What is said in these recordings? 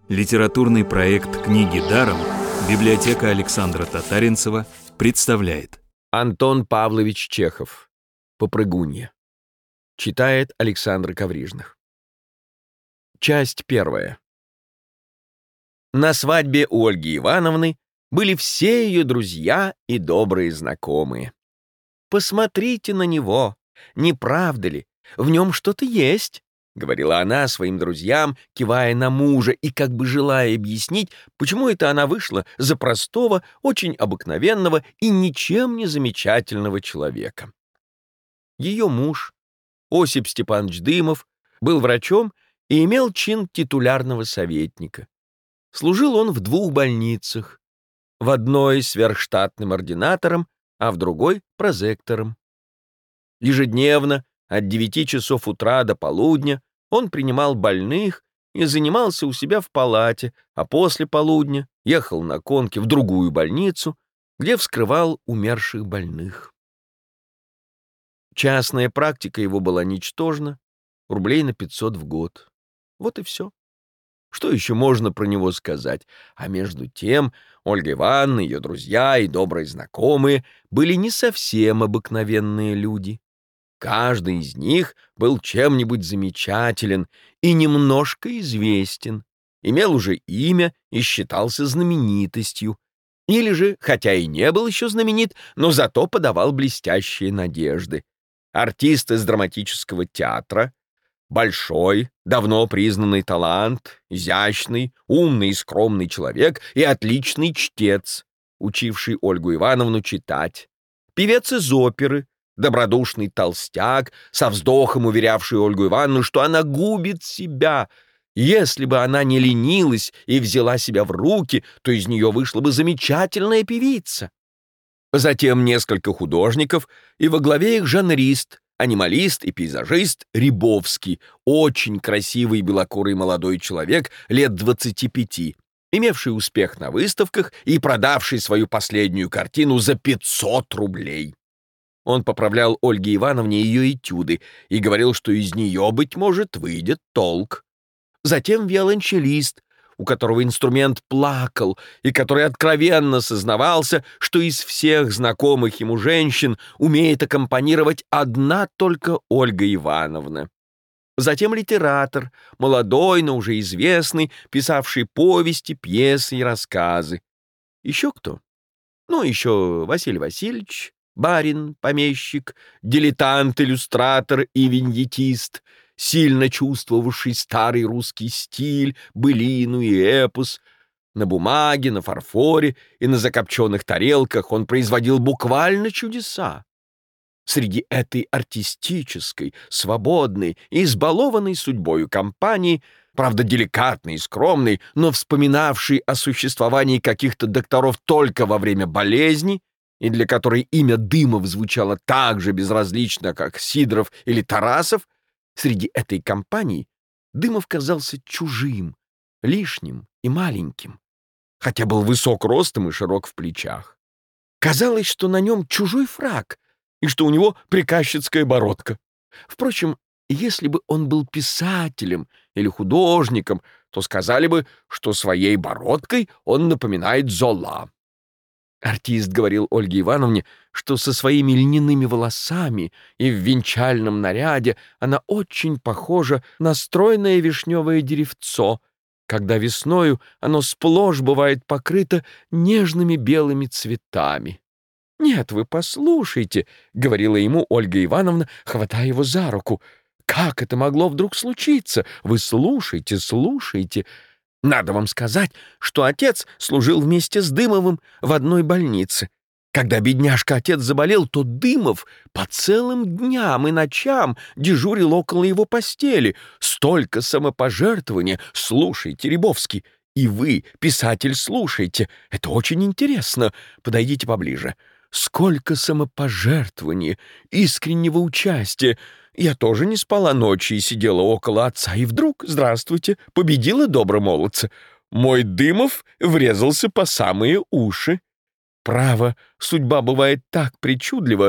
Литературный проект «Книги даром» библиотека Александра Татаринцева представляет. Антон Павлович Чехов. «Попрыгунья». Читает Александр Коврижных. Часть первая. На свадьбе у Ольги Ивановны были все ее друзья и добрые знакомые. «Посмотрите на него, не правда ли? В нем что-то есть», — говорила она своим друзьям, кивая на мужа и как бы желая объяснить, почему это она вышла за простого, очень обыкновенного и ничем не замечательного человека. Ее муж, Осип Степанович Дымов, был врачом и имел чин титулярного советника. Служил он в 2 больницах, в одной сверхштатным ординатором, а в другой — прозектором. Ежедневно от 9 часов утра до полудня он принимал больных и занимался у себя в палате, а после полудня ехал на конке в другую больницу, где вскрывал умерших больных. Частная практика его была ничтожна, рублей на 500 в год. Вот и все. Что еще можно про него сказать? А между тем Ольга Ивановна, ее друзья и добрые знакомые были не совсем обыкновенные люди. Каждый из них был чем-нибудь замечателен и немножко известен, имел уже имя и считался знаменитостью, или же, хотя и не был еще знаменит, но зато подавал блестящие надежды. Артист из драматического театра, большой, давно признанный талант, изящный, умный и скромный человек и отличный чтец, учивший Ольгу Ивановну читать. Певец из оперы, добродушный толстяк, со вздохом уверявший Ольгу Ивановну, что она губит себя. Если бы она не ленилась и взяла себя в руки, то из нее вышла бы замечательная певица. Затем несколько художников, и во главе их жанрист, анималист и пейзажист Рябовский, очень красивый белокурый молодой человек лет 25, имевший успех на выставках и продавший свою последнюю картину за 500 рублей. Он поправлял Ольге Ивановне ее этюды и говорил, что из нее, быть может, выйдет толк. Затем виолончелист, у которого инструмент плакал и который откровенно сознавался, что из всех знакомых ему женщин умеет аккомпанировать одна только Ольга Ивановна. Затем литератор, молодой, но уже известный, писавший повести, пьесы и рассказы. Еще кто? Еще Василий Васильевич, барин, помещик, дилетант, иллюстратор и виньетист, сильно чувствовавший старый русский стиль, былину и эпос. На бумаге, на фарфоре и на закопченных тарелках он производил буквально чудеса. Среди этой артистической, свободной и избалованной судьбою компании, правда, деликатной и скромной, но вспоминавшей о существовании каких-то докторов только во время болезни, и для которой имя Дымов звучало так же безразлично, как Сидоров или Тарасов, среди этой компании Дымов казался чужим, лишним и маленьким, хотя был высок ростом и широк в плечах. Казалось, что на нем чужой фрак и что у него приказчицкая бородка. Впрочем, если бы он был писателем или художником, то сказали бы, что своей бородкой он напоминает Зола. Артист говорил Ольге Ивановне, что со своими льняными волосами и в венчальном наряде она очень похожа на стройное вишневое деревцо, когда весною оно сплошь бывает покрыто нежными белыми цветами. «Нет, вы послушайте», — говорила ему Ольга Ивановна, хватая его за руку. «Как это могло вдруг случиться? Вы слушайте, слушайте». Надо вам сказать, что отец служил вместе с Дымовым в одной больнице. Когда бедняжка-отец заболел, то Дымов по целым дням и ночам дежурил около его постели. Столько самопожертвования. Слушайте, Рябовский, и вы, писатель, слушайте. Это очень интересно. Подойдите поближе. Сколько самопожертвования, искреннего участия. Я тоже не спала ночи и сидела около отца, и вдруг, здравствуйте, победила добро молодца. Мой Дымов врезался по самые уши. Право, судьба бывает так причудлива.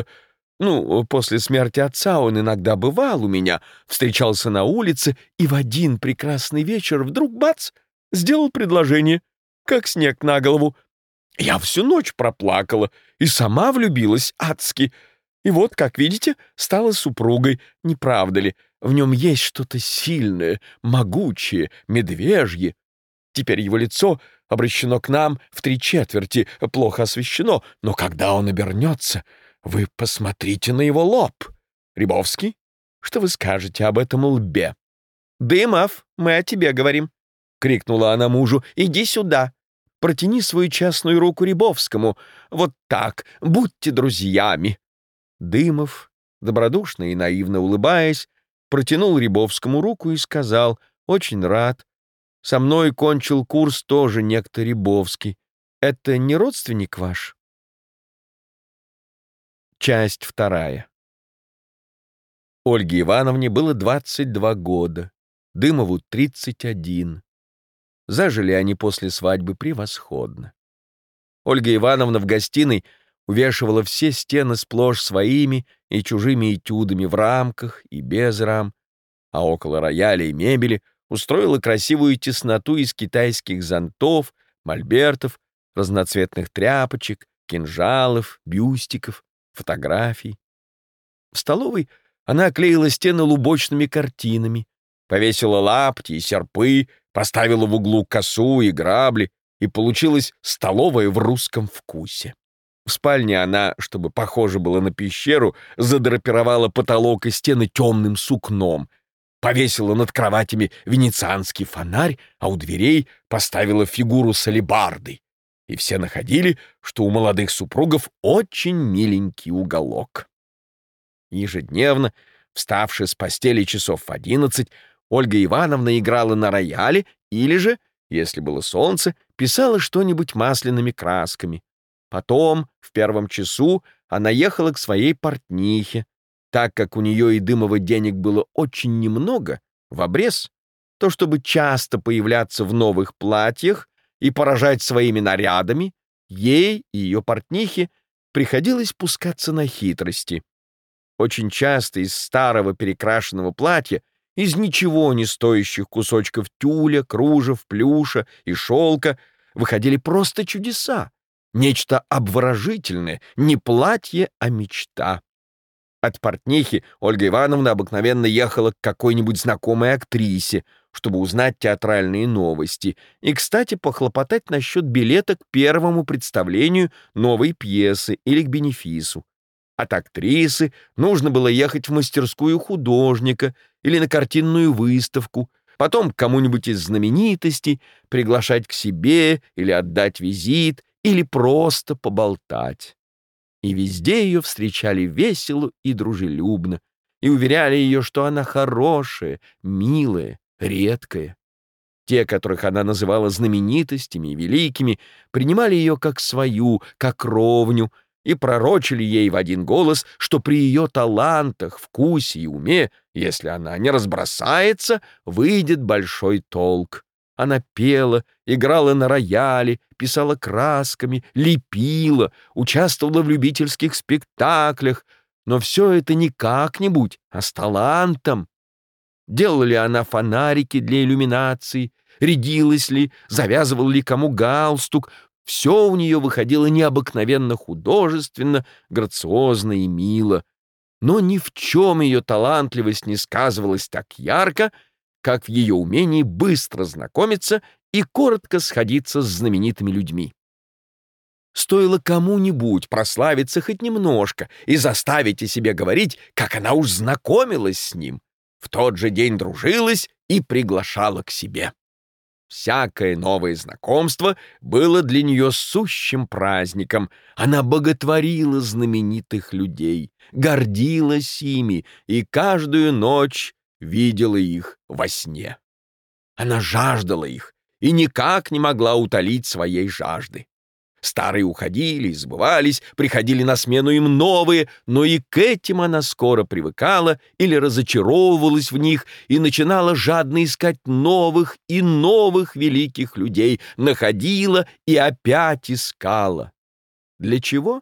После смерти отца он иногда бывал у меня, встречался на улице, и в один прекрасный вечер вдруг бац, сделал предложение, как снег на голову. Я всю ночь проплакала и сама влюбилась адски. И вот, как видите, стала супругой, не правда ли? В нем есть что-то сильное, могучее, медвежье. Теперь его лицо обращено к нам в 3/4, плохо освещено, но когда он обернется, вы посмотрите на его лоб. Рябовский, что вы скажете об этом лбе? «Дымов, мы о тебе говорим», — крикнула она мужу. «Иди сюда. Протяни свою частную руку Рябовскому. Вот так, будьте друзьями». Дымов, добродушно и наивно улыбаясь, протянул Рябовскому руку и сказал: «Очень рад. Со мной кончил курс тоже некто Рябовский. Это не родственник ваш?» Часть 2. Ольге Ивановне было 22 года, Дымову 31. Зажили они после свадьбы превосходно. Ольга Ивановна в гостиной увешивала все стены сплошь своими и чужими этюдами в рамках и без рам, а около рояля и мебели устроила красивую тесноту из китайских зонтов, мольбертов, разноцветных тряпочек, кинжалов, бюстиков, фотографий. В столовой она оклеила стены лубочными картинами, повесила лапти и серпы, поставила в углу косу и грабли, и получилась столовая в русском вкусе. В спальне она, чтобы похоже было на пещеру, задрапировала потолок и стены темным сукном, повесила над кроватями венецианский фонарь, а у дверей поставила фигуру с алебардой. И все находили, что у молодых супругов очень миленький уголок. Ежедневно, вставши с постели часов в 11, Ольга Ивановна играла на рояле или же, если было солнце, писала что-нибудь масляными красками. Потом, в 1 часу, она ехала к своей портнихе. Так как у нее и Дымова денег было очень немного, в обрез, то чтобы часто появляться в новых платьях и поражать своими нарядами, ей и ее портнихе приходилось пускаться на хитрости. Очень часто из старого перекрашенного платья, из ничего не стоящих кусочков тюля, кружев, плюша и шелка выходили просто чудеса, нечто обворожительное, не платье, а мечта. От портнихи Ольга Ивановна обыкновенно ехала к какой-нибудь знакомой актрисе, чтобы узнать театральные новости и, кстати, похлопотать насчет билета к первому представлению новой пьесы или к бенефису. От актрисы нужно было ехать в мастерскую художника или на картинную выставку, потом к кому-нибудь из знаменитостей, приглашать к себе или отдать визит, или просто поболтать. И везде ее встречали весело и дружелюбно, и уверяли ее, что она хорошая, милая, редкая. Те, которых она называла знаменитостями и великими, принимали ее как свою, как ровню, и пророчили ей в один голос, что при ее талантах, вкусе и уме, если она не разбросается, выйдет большой толк. Она пела, играла на рояле, писала красками, лепила, участвовала в любительских спектаклях, но все это не как-нибудь, а с талантом. Делала ли она фонарики для иллюминации, рядилась ли, завязывала ли кому галстук, все у нее выходило необыкновенно художественно, грациозно и мило. Но ни в чем ее талантливость не сказывалась так ярко, как в ее умении быстро знакомиться и коротко сходиться с знаменитыми людьми. Стоило кому-нибудь прославиться хоть немножко и заставить о себе говорить, как она уж знакомилась с ним, в тот же день дружилась и приглашала к себе. Всякое новое знакомство было для нее сущим праздником. Она боготворила знаменитых людей, гордилась ими и каждую ночь видела их во сне. Она жаждала их и никак не могла утолить своей жажды. Старые уходили и забывались, приходили на смену им новые, но и к этим она скоро привыкала или разочаровывалась в них и начинала жадно искать новых и новых великих людей, находила и опять искала. Для чего?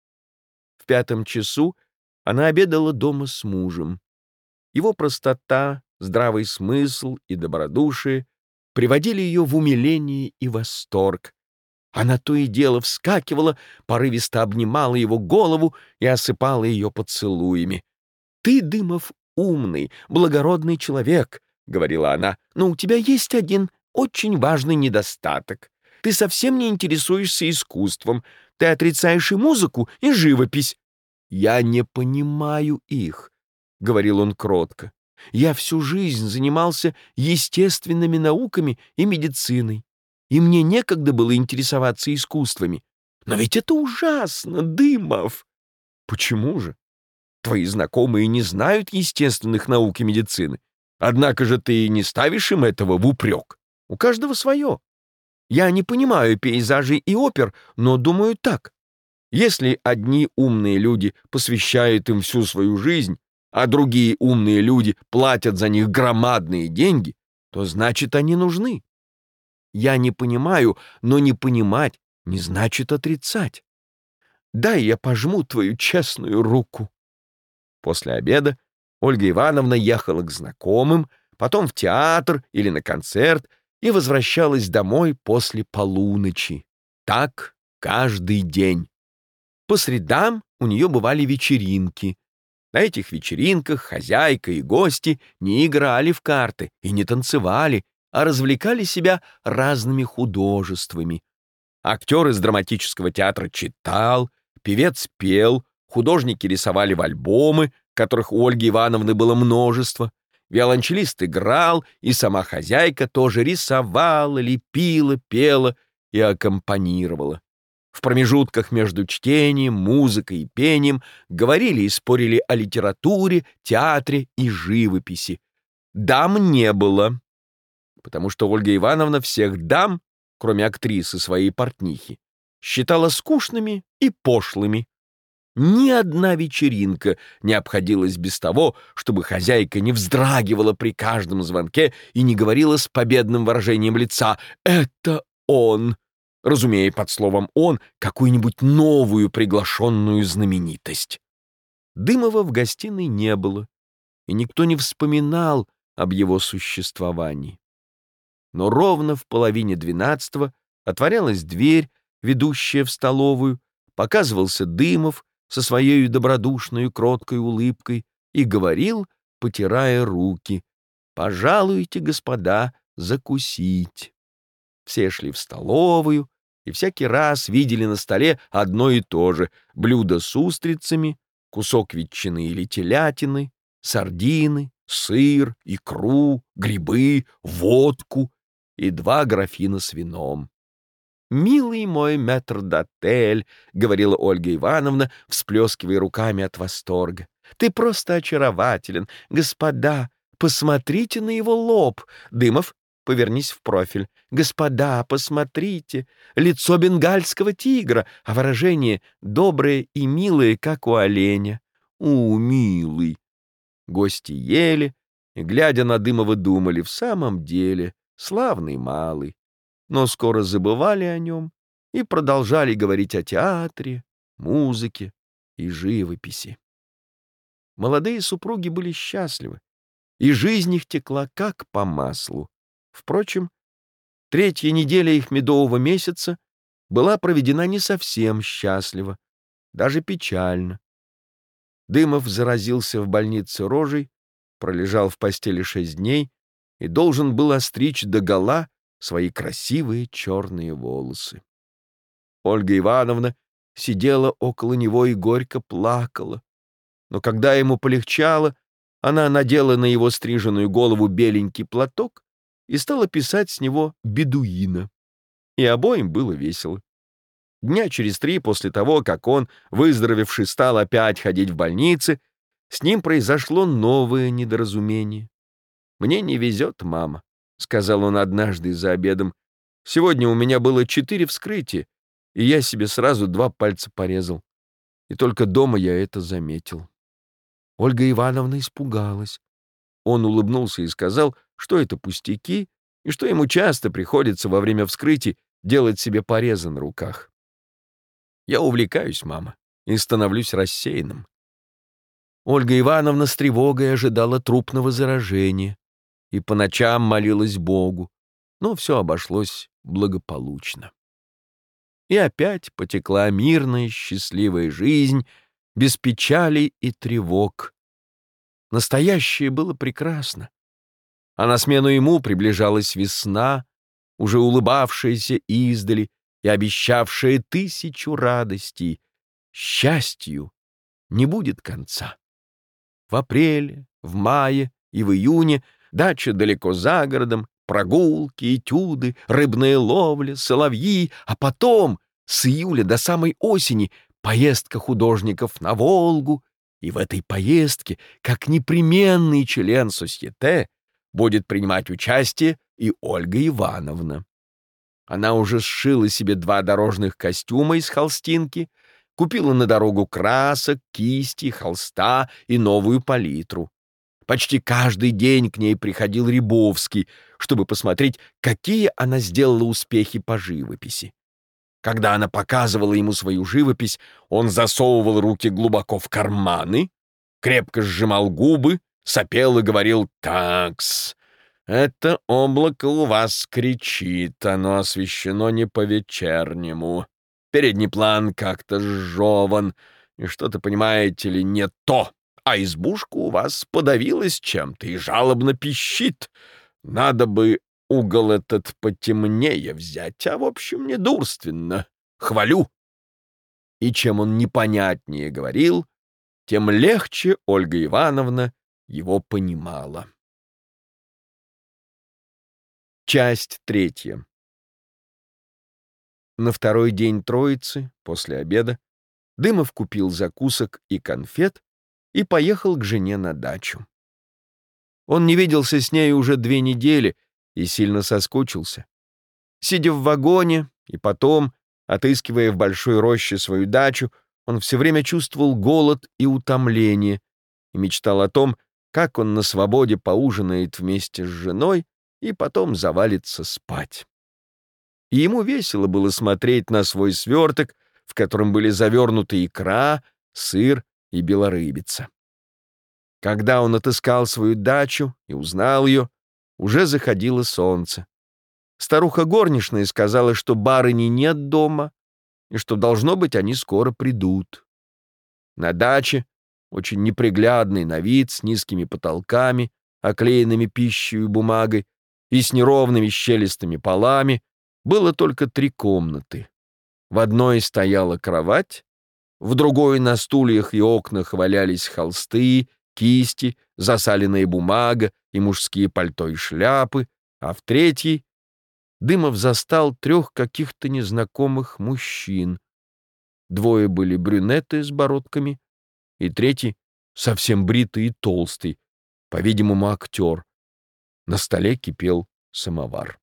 В 5 часу она обедала дома с мужем. Его простота, здравый смысл и добродушие приводили ее в умиление и восторг. Она то и дело вскакивала, порывисто обнимала его голову и осыпала ее поцелуями. «Ты, Дымов, умный, благородный человек», — говорила она, «но у тебя есть один очень важный недостаток. Ты совсем не интересуешься искусством. Ты отрицаешь и музыку, и живопись». «Я не понимаю их», — говорил он кротко. «Я всю жизнь занимался естественными науками и медициной, и мне некогда было интересоваться искусствами. Но ведь это ужасно, Дымов!» «Почему же? Твои знакомые не знают естественных наук и медицины. Однако же ты не ставишь им этого в упрек. У каждого свое. Я не понимаю пейзажей и опер, но думаю так. Если одни умные люди посвящают им всю свою жизнь, а другие умные люди платят за них громадные деньги, то значит, они нужны. Я не понимаю, но не понимать не значит отрицать. Дай я пожму твою честную руку». После обеда Ольга Ивановна ехала к знакомым, потом в театр или на концерт и возвращалась домой после полуночи. Так каждый день. По средам у нее бывали вечеринки. На этих вечеринках хозяйка и гости не играли в карты и не танцевали, а развлекали себя разными художествами. Актер из драматического театра читал, певец пел, художники рисовали в альбомы, которых у Ольги Ивановны было множество, виолончелист играл, и сама хозяйка тоже рисовала, лепила, пела и аккомпанировала. В промежутках между чтением, музыкой и пением говорили и спорили о литературе, театре и живописи. Дам не было, потому что Ольга Ивановна всех дам, кроме актрисы своей портнихи, считала скучными и пошлыми. Ни одна вечеринка не обходилась без того, чтобы хозяйка не вздрагивала при каждом звонке и не говорила с победным выражением лица «Это он», разумея под словом «он» какую-нибудь новую приглашенную знаменитость. Дымова в гостиной не было, и никто не вспоминал об его существовании. Но ровно в 11:30 отворялась дверь, ведущая в столовую, показывался Дымов со своей добродушной кроткой улыбкой и говорил, потирая руки: «Пожалуйте, господа, закусить». Все шли в столовую и всякий раз видели на столе одно и то же: блюдо с устрицами, кусок ветчины или телятины, сардины, сыр, икру, грибы, водку и 2 графина с вином. «Милый мой метрдотель», — говорила Ольга Ивановна, всплескивая руками от восторга, «ты просто очарователен. Господа, посмотрите на его лоб. Дымов, повернись в профиль. Господа, посмотрите. Лицо бенгальского тигра, а выражение доброе и милое, как у оленя. Милый». Гости ели и, глядя на Дымова, думали: в самом деле славный малый. Но скоро забывали о нем и продолжали говорить о театре, музыке и живописи. Молодые супруги были счастливы, и жизнь их текла как по маслу. Впрочем, 3-я неделя их медового месяца была проведена не совсем счастливо, даже печально. Дымов заразился в больнице рожей, пролежал в постели 6 дней и должен был остричь догола свои красивые черные волосы. Ольга Ивановна сидела около него и горько плакала. Но когда ему полегчало, она надела на его стриженную голову беленький платок и стала писать с него бедуина. И обоим было весело. Дня через 3 после того, как он, выздоровевший, стал опять ходить в больнице, с ним произошло новое недоразумение. «Мне не везет, мама», — сказал он однажды за обедом. «Сегодня у меня было 4 вскрытия, и я себе сразу 2 пальца порезал. И только дома я это заметил». Ольга Ивановна испугалась. Он улыбнулся и сказал, что это пустяки, и что ему часто приходится во время вскрытий делать себе порезы на руках. «Я увлекаюсь, мама, и становлюсь рассеянным». Ольга Ивановна с тревогой ожидала трупного заражения и по ночам молилась Богу. но все обошлось благополучно. И опять потекла мирная, счастливая жизнь, без печалей и тревог. Настоящее было прекрасно. А на смену ему приближалась весна, уже улыбавшаяся издали и обещавшая 1000 радостей. Счастью не будет конца. В апреле, в мае и в июне дача далеко за городом, прогулки, этюды, рыбная ловля, соловьи, а потом, с июля до самой осени, поездка художников на Волгу, и в этой поездке, как непременный член сосьете, будет принимать участие и Ольга Ивановна. Она уже сшила себе 2 дорожных костюма из холстинки, купила на дорогу красок, кисти, холста и новую палитру. Почти каждый день к ней приходил Рябовский, чтобы посмотреть, какие она сделала успехи по живописи. Когда она показывала ему свою живопись, он засовывал руки глубоко в карманы, крепко сжимал губы, сопел и говорил: «Такс, это облако у вас кричит, оно освещено не по-вечернему. Передний план как-то сжеван, и что-то, понимаете ли, не то. А избушка у вас подавилась чем-то и жалобно пищит. Надо бы угол этот потемнее взять, а в общем недурственно. Хвалю». И чем он непонятнее говорил, тем легче Ольга Ивановна его понимала. Часть 3. На второй день Троицы, после обеда, Дымов купил закусок и конфет и поехал к жене на дачу. Он не виделся с ней уже 2 недели и сильно соскучился. Сидя в вагоне и потом, отыскивая в большой роще свою дачу, он все время чувствовал голод и утомление и мечтал о том, как он на свободе поужинает вместе с женой и потом завалится спать. И ему весело было смотреть на свой сверток, в котором были завернуты икра, сыр и белорыбица. Когда он отыскал свою дачу и узнал ее, уже заходило солнце. Старуха горничная сказала, что барыни нет дома и что, должно быть, они скоро придут. На даче, очень неприглядный на вид, с низкими потолками, оклеенными пищей и бумагой, и с неровными щелистыми полами, было только 3 комнаты. В одной стояла кровать, в другой на стульях и окнах валялись холсты, кисти, засаленная бумага и мужские пальто и шляпы, а в третьей Дымов застал 3 каких-то незнакомых мужчин. 2 были брюнеты с бородками, и третий совсем бритый и толстый, по-видимому, актер. На столе кипел самовар.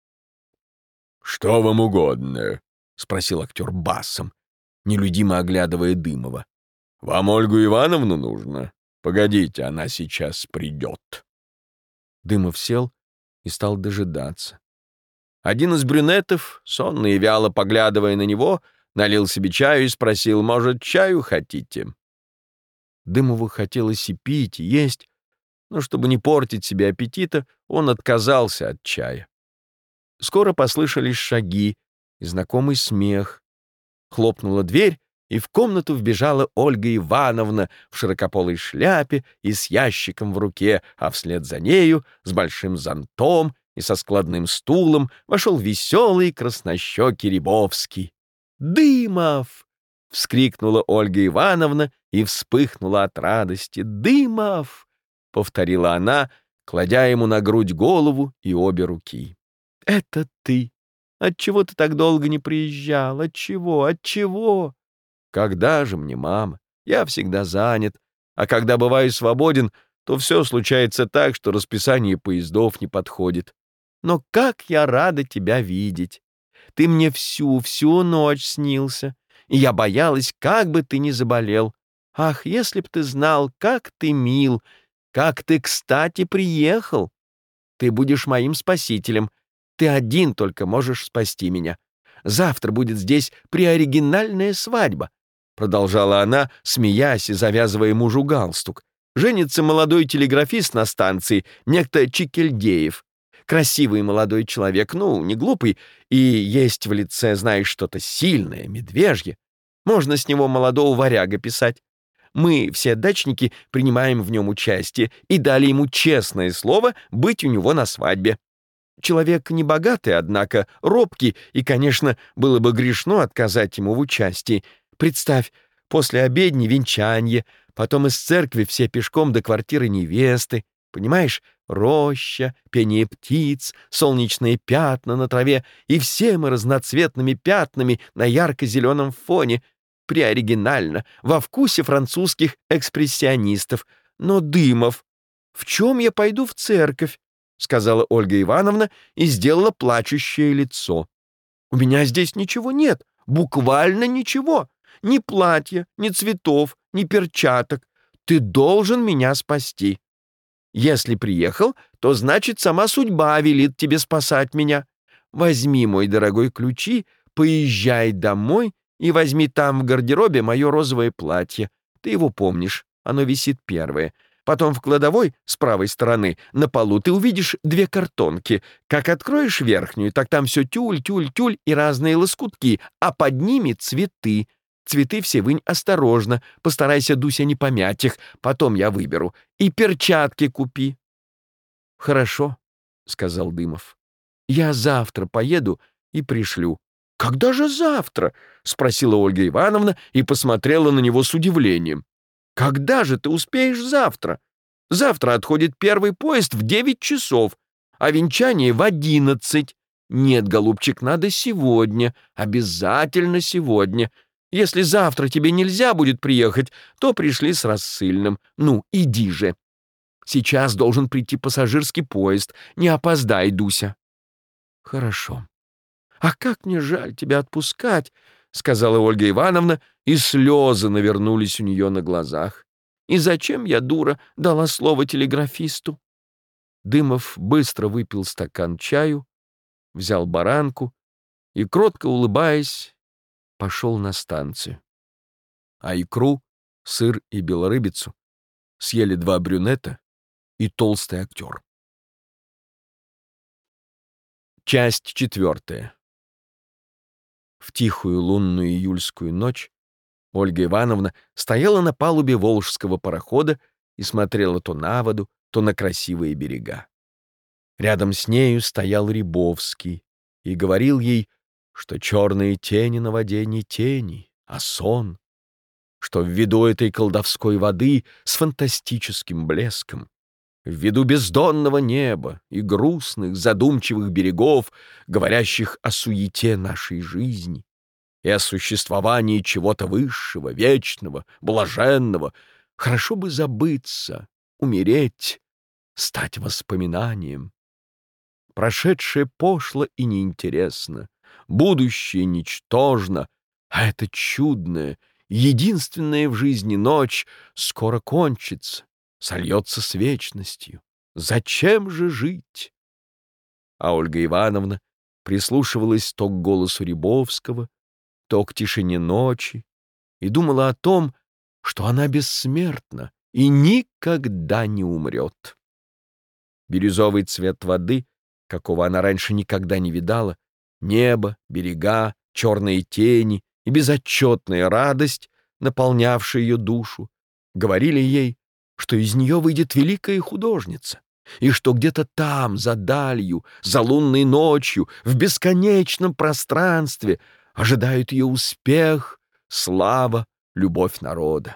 «Что вам угодно?» — спросил актер басом, нелюдимо оглядывая Дымова. «Вам Ольгу Ивановну нужно? Погодите, она сейчас придет». Дымов сел и стал дожидаться. Один из брюнетов, сонно и вяло поглядывая на него, налил себе чаю и спросил: «Может, чаю хотите?» Дымову хотелось и пить, и есть, но чтобы не портить себе аппетита, он отказался от чая. Скоро послышались шаги и знакомый смех. Хлопнула дверь, и в комнату вбежала Ольга Ивановна в широкополой шляпе и с ящиком в руке, а вслед за нею, с большим зонтом и со складным стулом, вошел веселый краснощекий Рябовский. «Дымов!» — вскрикнула Ольга Ивановна и вспыхнула от радости. «Дымов!» — повторила она, кладя ему на грудь голову и обе руки. «Это ты! Отчего ты так долго не приезжал? Отчего? Отчего?» «Когда же мне, мама? Я всегда занят, а когда бываю свободен, то все случается так, что расписание поездов не подходит. Но как я рада тебя видеть! Ты мне всю ночь снился, и я боялась, как бы ты не заболел. Ах, если б ты знал, как ты мил, как ты кстати приехал! Ты будешь моим спасителем. Ты один только можешь спасти меня. Завтра будет здесь преоригинальная свадьба», — продолжала она, смеясь и завязывая мужу галстук. «Женится молодой телеграфист на станции, некто Чикельдеев. Красивый молодой человек, ну, не глупый, и есть в лице, знаешь, что-то сильное, медвежье. Можно с него молодого варяга писать. Мы, все дачники, принимаем в нем участие и дали ему честное слово быть у него на свадьбе. Человек небогатый, однако робкий, и, конечно, было бы грешно отказать ему в участии. Представь, после обедни венчанье, потом из церкви все пешком до квартиры невесты. Понимаешь, роща, пение птиц, солнечные пятна на траве, и все мы разноцветными пятнами на ярко-зеленом фоне. Преоригинально, во вкусе французских экспрессионистов. Но, Дымов, в чем я пойду в церковь? — сказала Ольга Ивановна и сделала плачущее лицо. «У меня здесь ничего нет, буквально ничего. Ни платья, ни цветов, ни перчаток. Ты должен меня спасти. Если приехал, то значит, сама судьба велит тебе спасать меня. Возьми, мой дорогой, ключи, поезжай домой и возьми там в гардеробе мое розовое платье. Ты его помнишь, оно висит первое. Потом в кладовой с правой стороны на полу ты увидишь 2 картонки. Как откроешь верхнюю, так там все тюль, тюль, тюль и разные лоскутки, а под ними цветы. Цветы все вынь осторожно, постарайся, Дуся, не помять их, потом я выберу. И перчатки купи». «Хорошо», — сказал Дымов. «Я завтра поеду и пришлю». «Когда же завтра?» — спросила Ольга Ивановна и посмотрела на него с удивлением. «Когда же ты успеешь завтра? Завтра отходит первый поезд в 9 часов, а венчание в 11. Нет, голубчик, надо сегодня, обязательно сегодня. Если завтра тебе нельзя будет приехать, то пришли с рассыльным. Ну, иди же. Сейчас должен прийти пассажирский поезд. Не опоздай, Дуся». «Хорошо. А как мне жаль тебя отпускать», — сказала Ольга Ивановна, и слезы навернулись у нее на глазах. «И зачем я, дура, дала слово телеграфисту?» Дымов быстро выпил стакан чаю, взял баранку и, кротко улыбаясь, пошел на станцию. А икру, сыр и белорыбицу съели 2 брюнета и толстый актер. Часть 4. В тихую лунную июльскую ночь Ольга Ивановна стояла на палубе волжского парохода и смотрела то на воду, то на красивые берега. Рядом с нею стоял Рябовский и говорил ей, что черные тени на воде не тени, а сон, что ввиду этой колдовской воды с фантастическим блеском, ввиду бездонного неба и грустных, задумчивых берегов, говорящих о суете нашей жизни и о существовании чего-то высшего, вечного, блаженного, хорошо бы забыться, умереть, стать воспоминанием. Прошедшее пошло и неинтересно, будущее ничтожно, а эта чудная, единственная в жизни ночь скоро кончится, сольется с вечностью. Зачем же жить? А Ольга Ивановна прислушивалась то к голосу Рябовского, то к тишине ночи и думала о том, что она бессмертна и никогда не умрет. Бирюзовый цвет воды, какого она раньше никогда не видала, небо, берега, черные тени и безотчетная радость, наполнявшая ее душу, говорили ей, что из нее выйдет великая художница, и что где-то там, за далью, за лунной ночью, в бесконечном пространстве ожидают ее успех, слава, любовь народа.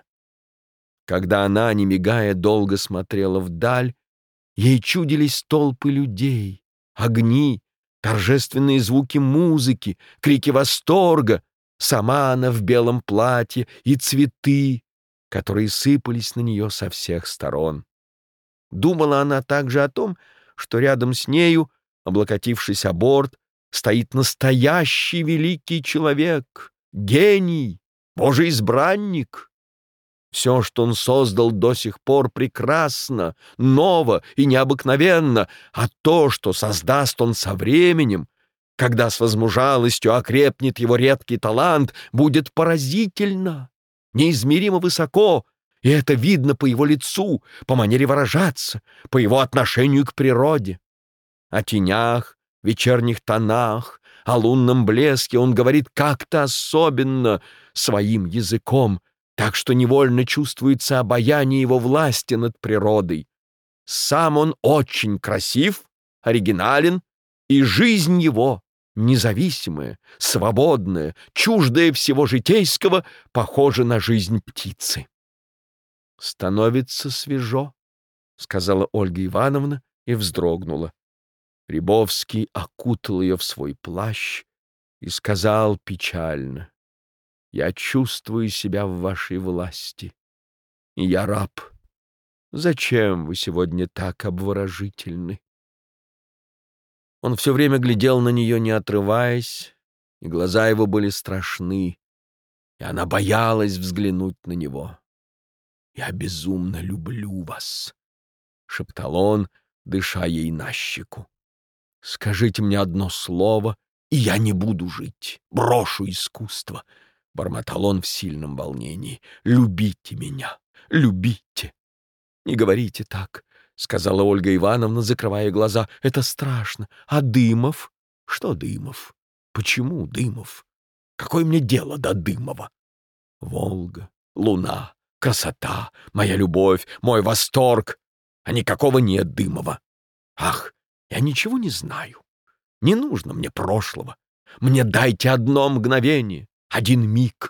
Когда она, не мигая, долго смотрела вдаль, ей чудились толпы людей, огни, торжественные звуки музыки, крики восторга, сама она в белом платье и цветы, которые сыпались на нее со всех сторон. Думала она также о том, что рядом с нею, облокотившись о борт, стоит настоящий великий человек, гений, Божий избранник. Все, что он создал до сих пор, прекрасно, ново и необыкновенно, а то, что создаст он со временем, когда с возмужалостью окрепнет его редкий талант, будет поразительно, неизмеримо высоко, и это видно по его лицу, по манере выражаться, по его отношению к природе. О тенях, вечерних тонах, о лунном блеске он говорит как-то особенно своим языком, так что невольно чувствуется обаяние его власти над природой. Сам он очень красив, оригинален, и жизнь его, независимая, свободная, чуждая всего житейского, похожа на жизнь птицы. «Становится свежо», — сказала Ольга Ивановна и вздрогнула. Рябовский окутал ее в свой плащ и сказал печально: «Я чувствую себя в вашей власти, и я раб. Зачем вы сегодня так обворожительны?» Он все время глядел на нее, не отрываясь, и глаза его были страшны, и она боялась взглянуть на него. «Я безумно люблю вас», — шептал он, дыша ей на щеку. «Скажите мне одно слово, и я не буду жить, брошу искусство», — бормотал он в сильном волнении. «Любите меня, любите». «Не говорите так», — сказала Ольга Ивановна, закрывая глаза. «Это страшно. А Дымов?» «Что Дымов? Почему Дымов? Какое мне дело до Дымова? Волга, луна, красота, моя любовь, мой восторг. А никакого нет Дымова. Ах, я ничего не знаю. Не нужно мне прошлого. Мне дайте одно мгновение, один миг».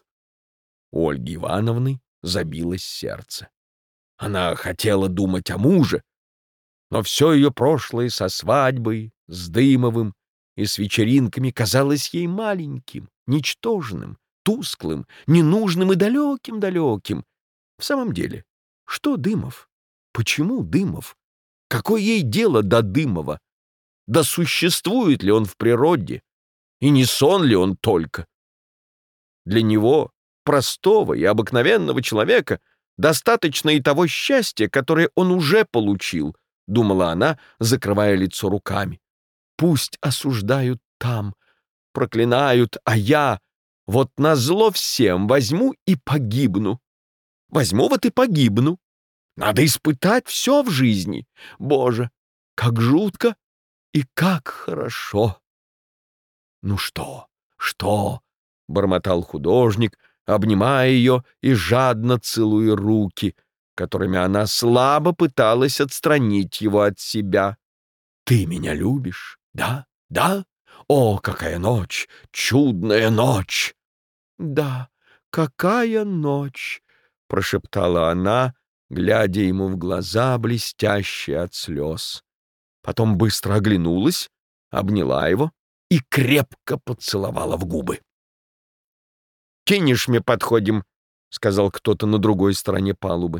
У Ольги Ивановны забилось сердце. Она хотела думать о муже, но все ее прошлое со свадьбой, с Дымовым и с вечеринками казалось ей маленьким, ничтожным, тусклым, ненужным и далеким-далеким. В самом деле, что Дымов? Почему Дымов? Какое ей дело до Дымова? Да существует ли он в природе? И не сон ли он только? Для него, простого и обыкновенного человека, достаточно и того счастья, которое он уже получил, думала она, закрывая лицо руками. Пусть осуждают там, проклинают, а я вот назло всем возьму и погибну. Возьму вот и погибну. Надо испытать все в жизни. Боже, как жутко и как хорошо. «Ну что, что?» — бормотал художник, обнимая ее и жадно целуя руки, которыми она слабо пыталась отстранить его от себя. «Ты меня любишь? Да? Да? О, какая ночь! Чудная ночь!» «Да, какая ночь!» — прошептала она, глядя ему в глаза, блестящие от слез. Потом быстро оглянулась, обняла его и крепко поцеловала в губы. «Кинешь мне подходим», — сказал кто-то на другой стороне палубы.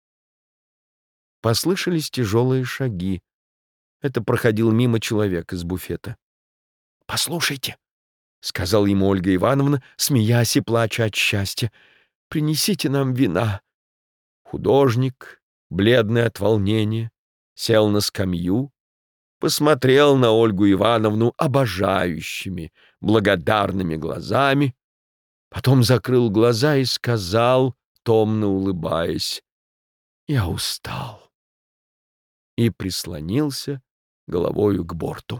Послышались тяжелые шаги. Это проходил мимо человек из буфета. «Послушайте», — сказал ему Ольга Ивановна, смеясь и плача от счастья, — «принесите нам вина». Художник, бледный от волнения, сел на скамью, посмотрел на Ольгу Ивановну обожающими, благодарными глазами, потом закрыл глаза и сказал, томно улыбаясь: «Я устал», и прислонился головою к борту.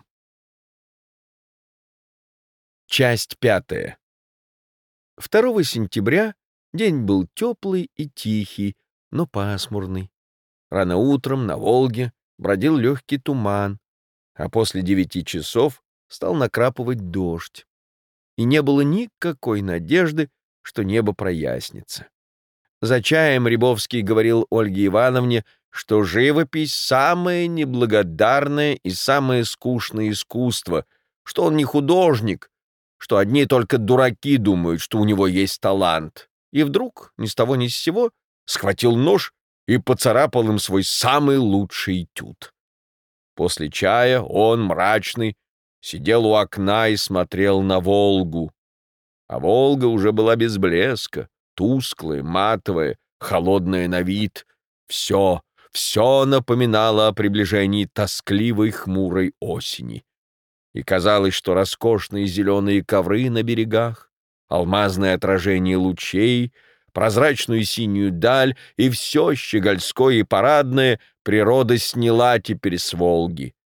Часть 5. 2 сентября день был теплый и тихий, но пасмурный. Рано утром на Волге бродил легкий туман, а после 9 часов стал накрапывать дождь. И не было никакой надежды, что небо прояснится. За чаем Рябовский говорил Ольге Ивановне, что живопись — самое неблагодарное и самое скучное искусство, что он не художник, что одни только дураки думают, что у него есть талант. И вдруг, ни с того ни с сего, схватил нож и поцарапал им свой самый лучший этюд. После чая он, мрачный, сидел у окна и смотрел на Волгу. А Волга уже была без блеска, тусклая, матовая, холодная на вид. Все напоминало о приближении тоскливой хмурой осени. И казалось, что роскошные зеленые ковры на берегах, алмазное отражение лучей, прозрачную синюю даль и все щегольское и парадное природа сняла теперь с Волги.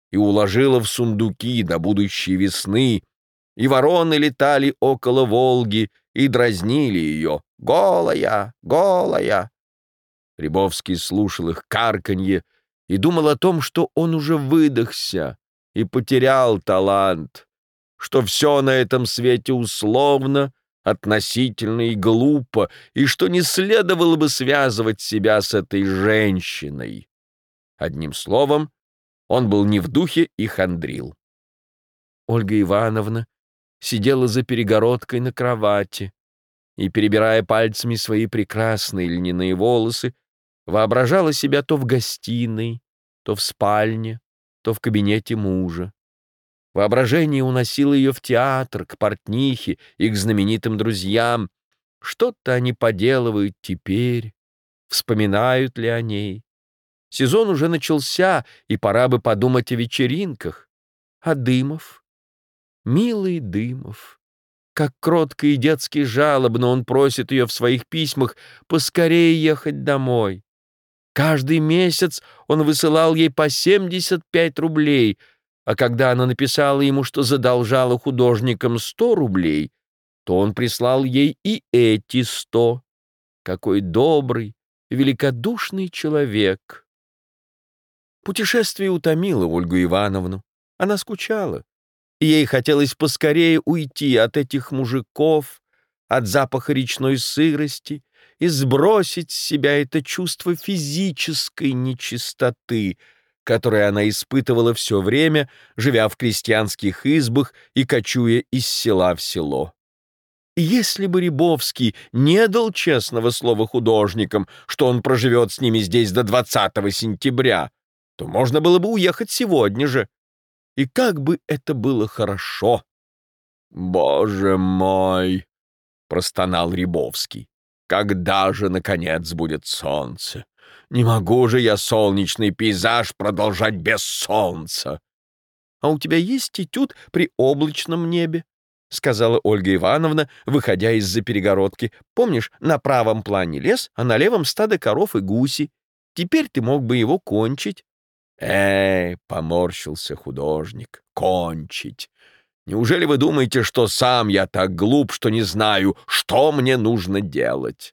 и уложила в сундуки до будущей весны, и вороны летали около Волги и дразнили ее: «Голая, голая!» Рябовский слушал их карканье и думал о том, что он уже выдохся и потерял талант, что все на этом свете условно, относительно и глупо, и что не следовало бы связывать себя с этой женщиной. Одним словом, он был не в духе и хандрил. Ольга Ивановна сидела за перегородкой на кровати и, перебирая пальцами свои прекрасные льняные волосы, воображала себя то в гостиной, то в спальне, то в кабинете мужа. Воображение уносило ее в театр, к портнихе и к знаменитым друзьям. Что-то они поделывают теперь, вспоминают ли о ней. Сезон уже начался, и пора бы подумать о вечеринках. А Дымов? Милый Дымов. Как кротко и детски жалобно он просит ее в своих письмах поскорее ехать домой. Каждый месяц он высылал ей по 75 рублей, а когда она написала ему, что задолжала художникам 100 рублей, то он прислал ей и эти 100. Какой добрый, великодушный человек! Путешествие утомило Ольгу Ивановну. Она скучала, и ей хотелось поскорее уйти от этих мужиков, от запаха речной сырости и сбросить с себя это чувство физической нечистоты, которое она испытывала все время, живя в крестьянских избах и кочуя из села в село. И если бы Рябовский не дал честного слова художникам, что он проживет с ними здесь до 20 сентября, то можно было бы уехать сегодня же. И как бы это было хорошо! «Боже мой!» — простонал Рябовский. «Когда же, наконец, будет солнце? Не могу же я солнечный пейзаж продолжать без солнца!» «А у тебя есть этюд при облачном небе?» — сказала Ольга Ивановна, выходя из-за перегородки. «Помнишь, на правом плане лес, а на левом стадо коров и гуси? Теперь ты мог бы его кончить». Поморщился художник. «Кончить! Неужели вы думаете, что сам я так глуп, что не знаю, что мне нужно делать?»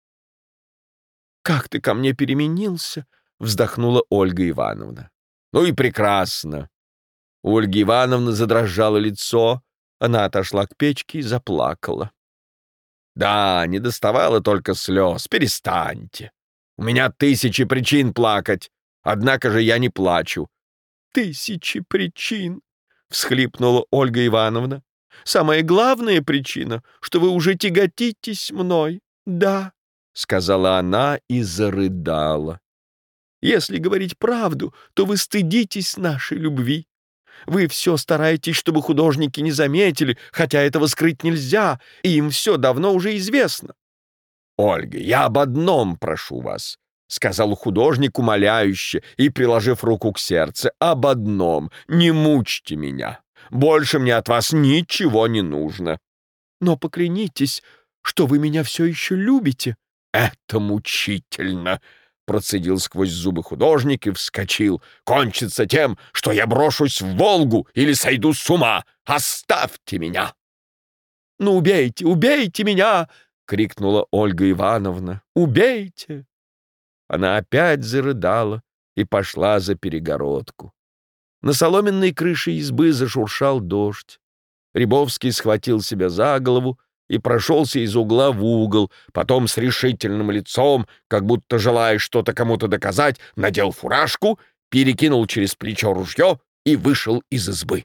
«Как ты ко мне переменился!» — вздохнула Ольга Ивановна. «Ну и прекрасно!» У Ольги Ивановны задрожало лицо, она отошла к печке и заплакала. «Да, не доставало только слез, перестаньте. У меня 1000 причин плакать, однако же я не плачу». «1000 причин!» — всхлипнула Ольга Ивановна. «Самая главная причина, что вы уже тяготитесь мной. Да», — сказала она и зарыдала. «Если говорить правду, то вы стыдитесь нашей любви. Вы все стараетесь, чтобы художники не заметили, хотя этого скрыть нельзя, и им все давно уже известно». «Ольга, я об одном прошу вас», — сказал художник умоляюще и, приложив руку к сердцу, — «об одном: не мучьте меня. Больше мне от вас ничего не нужно». «Но поклянитесь, что вы меня все еще любите». «Это мучительно», — процедил сквозь зубы художник и вскочил. «Кончится тем, что я брошусь в Волгу или сойду с ума. Оставьте меня!» «Ну, убейте, убейте меня!» — крикнула Ольга Ивановна. «Убейте!» Она опять зарыдала и пошла за перегородку. На соломенной крыше избы зашуршал дождь. Рябовский схватил себя за голову и прошелся из угла в угол, потом с решительным лицом, как будто желая что-то кому-то доказать, надел фуражку, перекинул через плечо ружье и вышел из избы.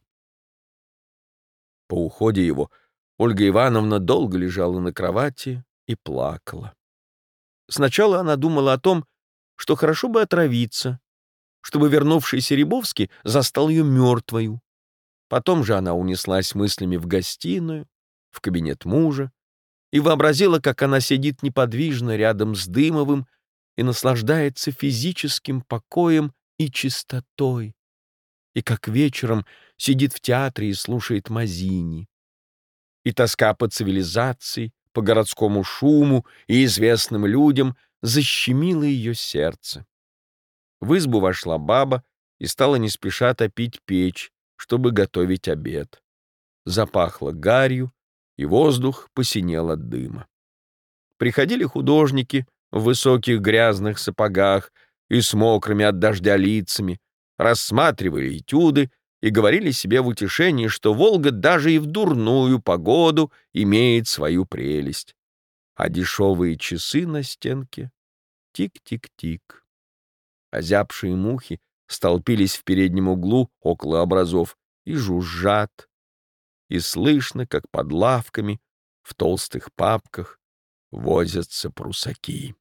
По уходе его Ольга Ивановна долго лежала на кровати и плакала. Сначала она думала о том, что хорошо бы отравиться, чтобы вернувшийся Рябовский застал ее мертвою. Потом же она унеслась мыслями в гостиную, в кабинет мужа, и вообразила, как она сидит неподвижно рядом с Дымовым и наслаждается физическим покоем и чистотой, и как вечером сидит в театре и слушает Мазини. И тоска по цивилизации, по городскому шуму и известным людям защемило ее сердце. В избу вошла баба и стала не спеша топить печь, чтобы готовить обед. Запахло гарью, и воздух посинел от дыма. Приходили художники в высоких грязных сапогах и с мокрыми от дождя лицами, рассматривали этюды и говорили себе в утешении, что Волга даже и в дурную погоду имеет свою прелесть. А дешевые часы на стенке тик-тик-тик. Озябшие мухи столпились в переднем углу около образов и жужжат, и слышно, как под лавками в толстых папках возятся прусаки.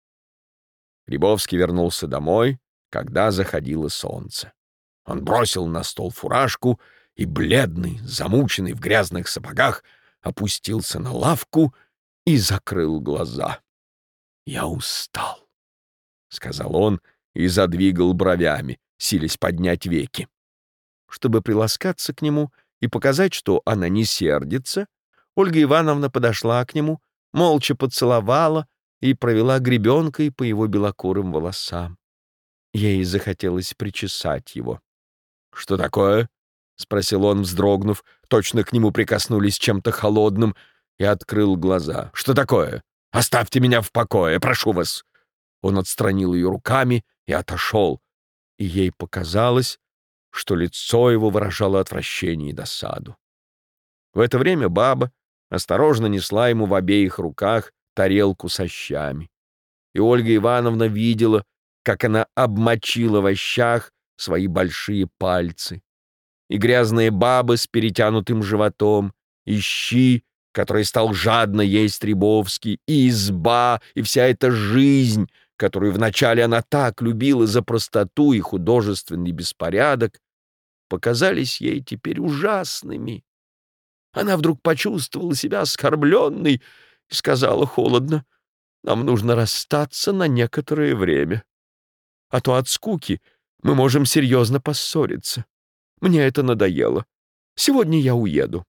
Рябовский вернулся домой, когда заходило солнце. Он бросил на стол фуражку и, бледный, замученный в грязных сапогах, опустился на лавку и закрыл глаза. «Я устал», — сказал он и задвигал бровями, силясь поднять веки. Чтобы приласкаться к нему и показать, что она не сердится, Ольга Ивановна подошла к нему, молча поцеловала и провела гребенкой по его белокурым волосам. Ей захотелось причесать его. «Что такое?» — спросил он, вздрогнув. Точно к нему прикоснулись чем-то холодным, и открыл глаза. «Что такое? Оставьте меня в покое, прошу вас!» Он отстранил ее руками и отошел, и ей показалось, что лицо его выражало отвращение и досаду. В это время баба осторожно несла ему в обеих руках тарелку со щами. И Ольга Ивановна видела, как она обмочила в щах свои большие пальцы. И грязные бабы с перетянутым животом, и щи, которые стал жадно есть Рябовский, и изба, и вся эта жизнь, которую вначале она так любила за простоту и художественный беспорядок, показались ей теперь ужасными. Она вдруг почувствовала себя оскорбленной и сказала холодно: «Нам нужно расстаться на некоторое время, а то от скуки мы можем серьезно поссориться. Мне это надоело. Сегодня я уеду».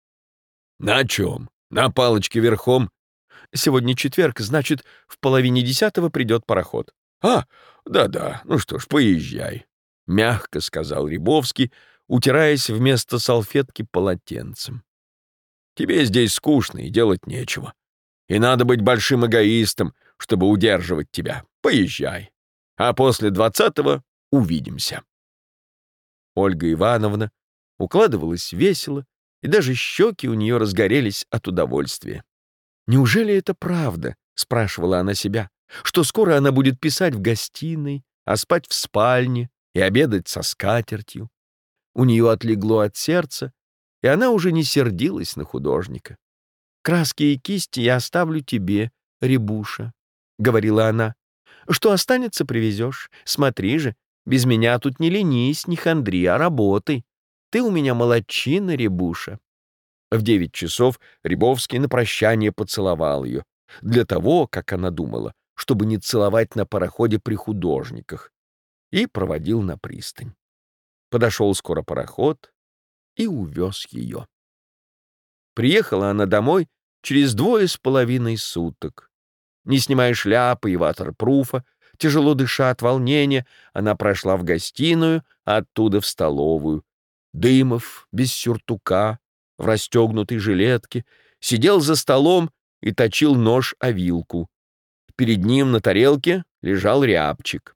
«На чем? На палочке верхом?» «Сегодня четверг, значит, в 9:30 придет пароход». «А, да-да, ну что ж, поезжай», — мягко сказал Рябовский, утираясь вместо салфетки полотенцем. «Тебе здесь скучно и делать нечего. И надо быть большим эгоистом, чтобы удерживать тебя. Поезжай. А после 20-го увидимся». Ольга Ивановна укладывалась весело, и даже щеки у нее разгорелись от удовольствия. «Неужели это правда?» — спрашивала она себя, «что скоро она будет писать в гостиной, а спать в спальне и обедать со скатертью?» У нее отлегло от сердца, и она уже не сердилась на художника. «Краски и кисти я оставлю тебе, Рябуша», — говорила она. «Что останется, привезешь. Смотри же, без меня тут не ленись, не хандри, а работай. Ты у меня молодчина, Рябуша». В 9 часов Рябовский на прощание поцеловал ее, для того, как она думала, чтобы не целовать на пароходе при художниках, и проводил на пристань. Подошел скоро пароход и увез ее. Приехала она домой через 2,5 суток. Не снимая шляпы и ватерпруфа, тяжело дыша от волнения, она прошла в гостиную, а оттуда в столовую. Дымов, без сюртука, в расстегнутой жилетке, сидел за столом и точил нож о вилку. Перед ним на тарелке лежал рябчик.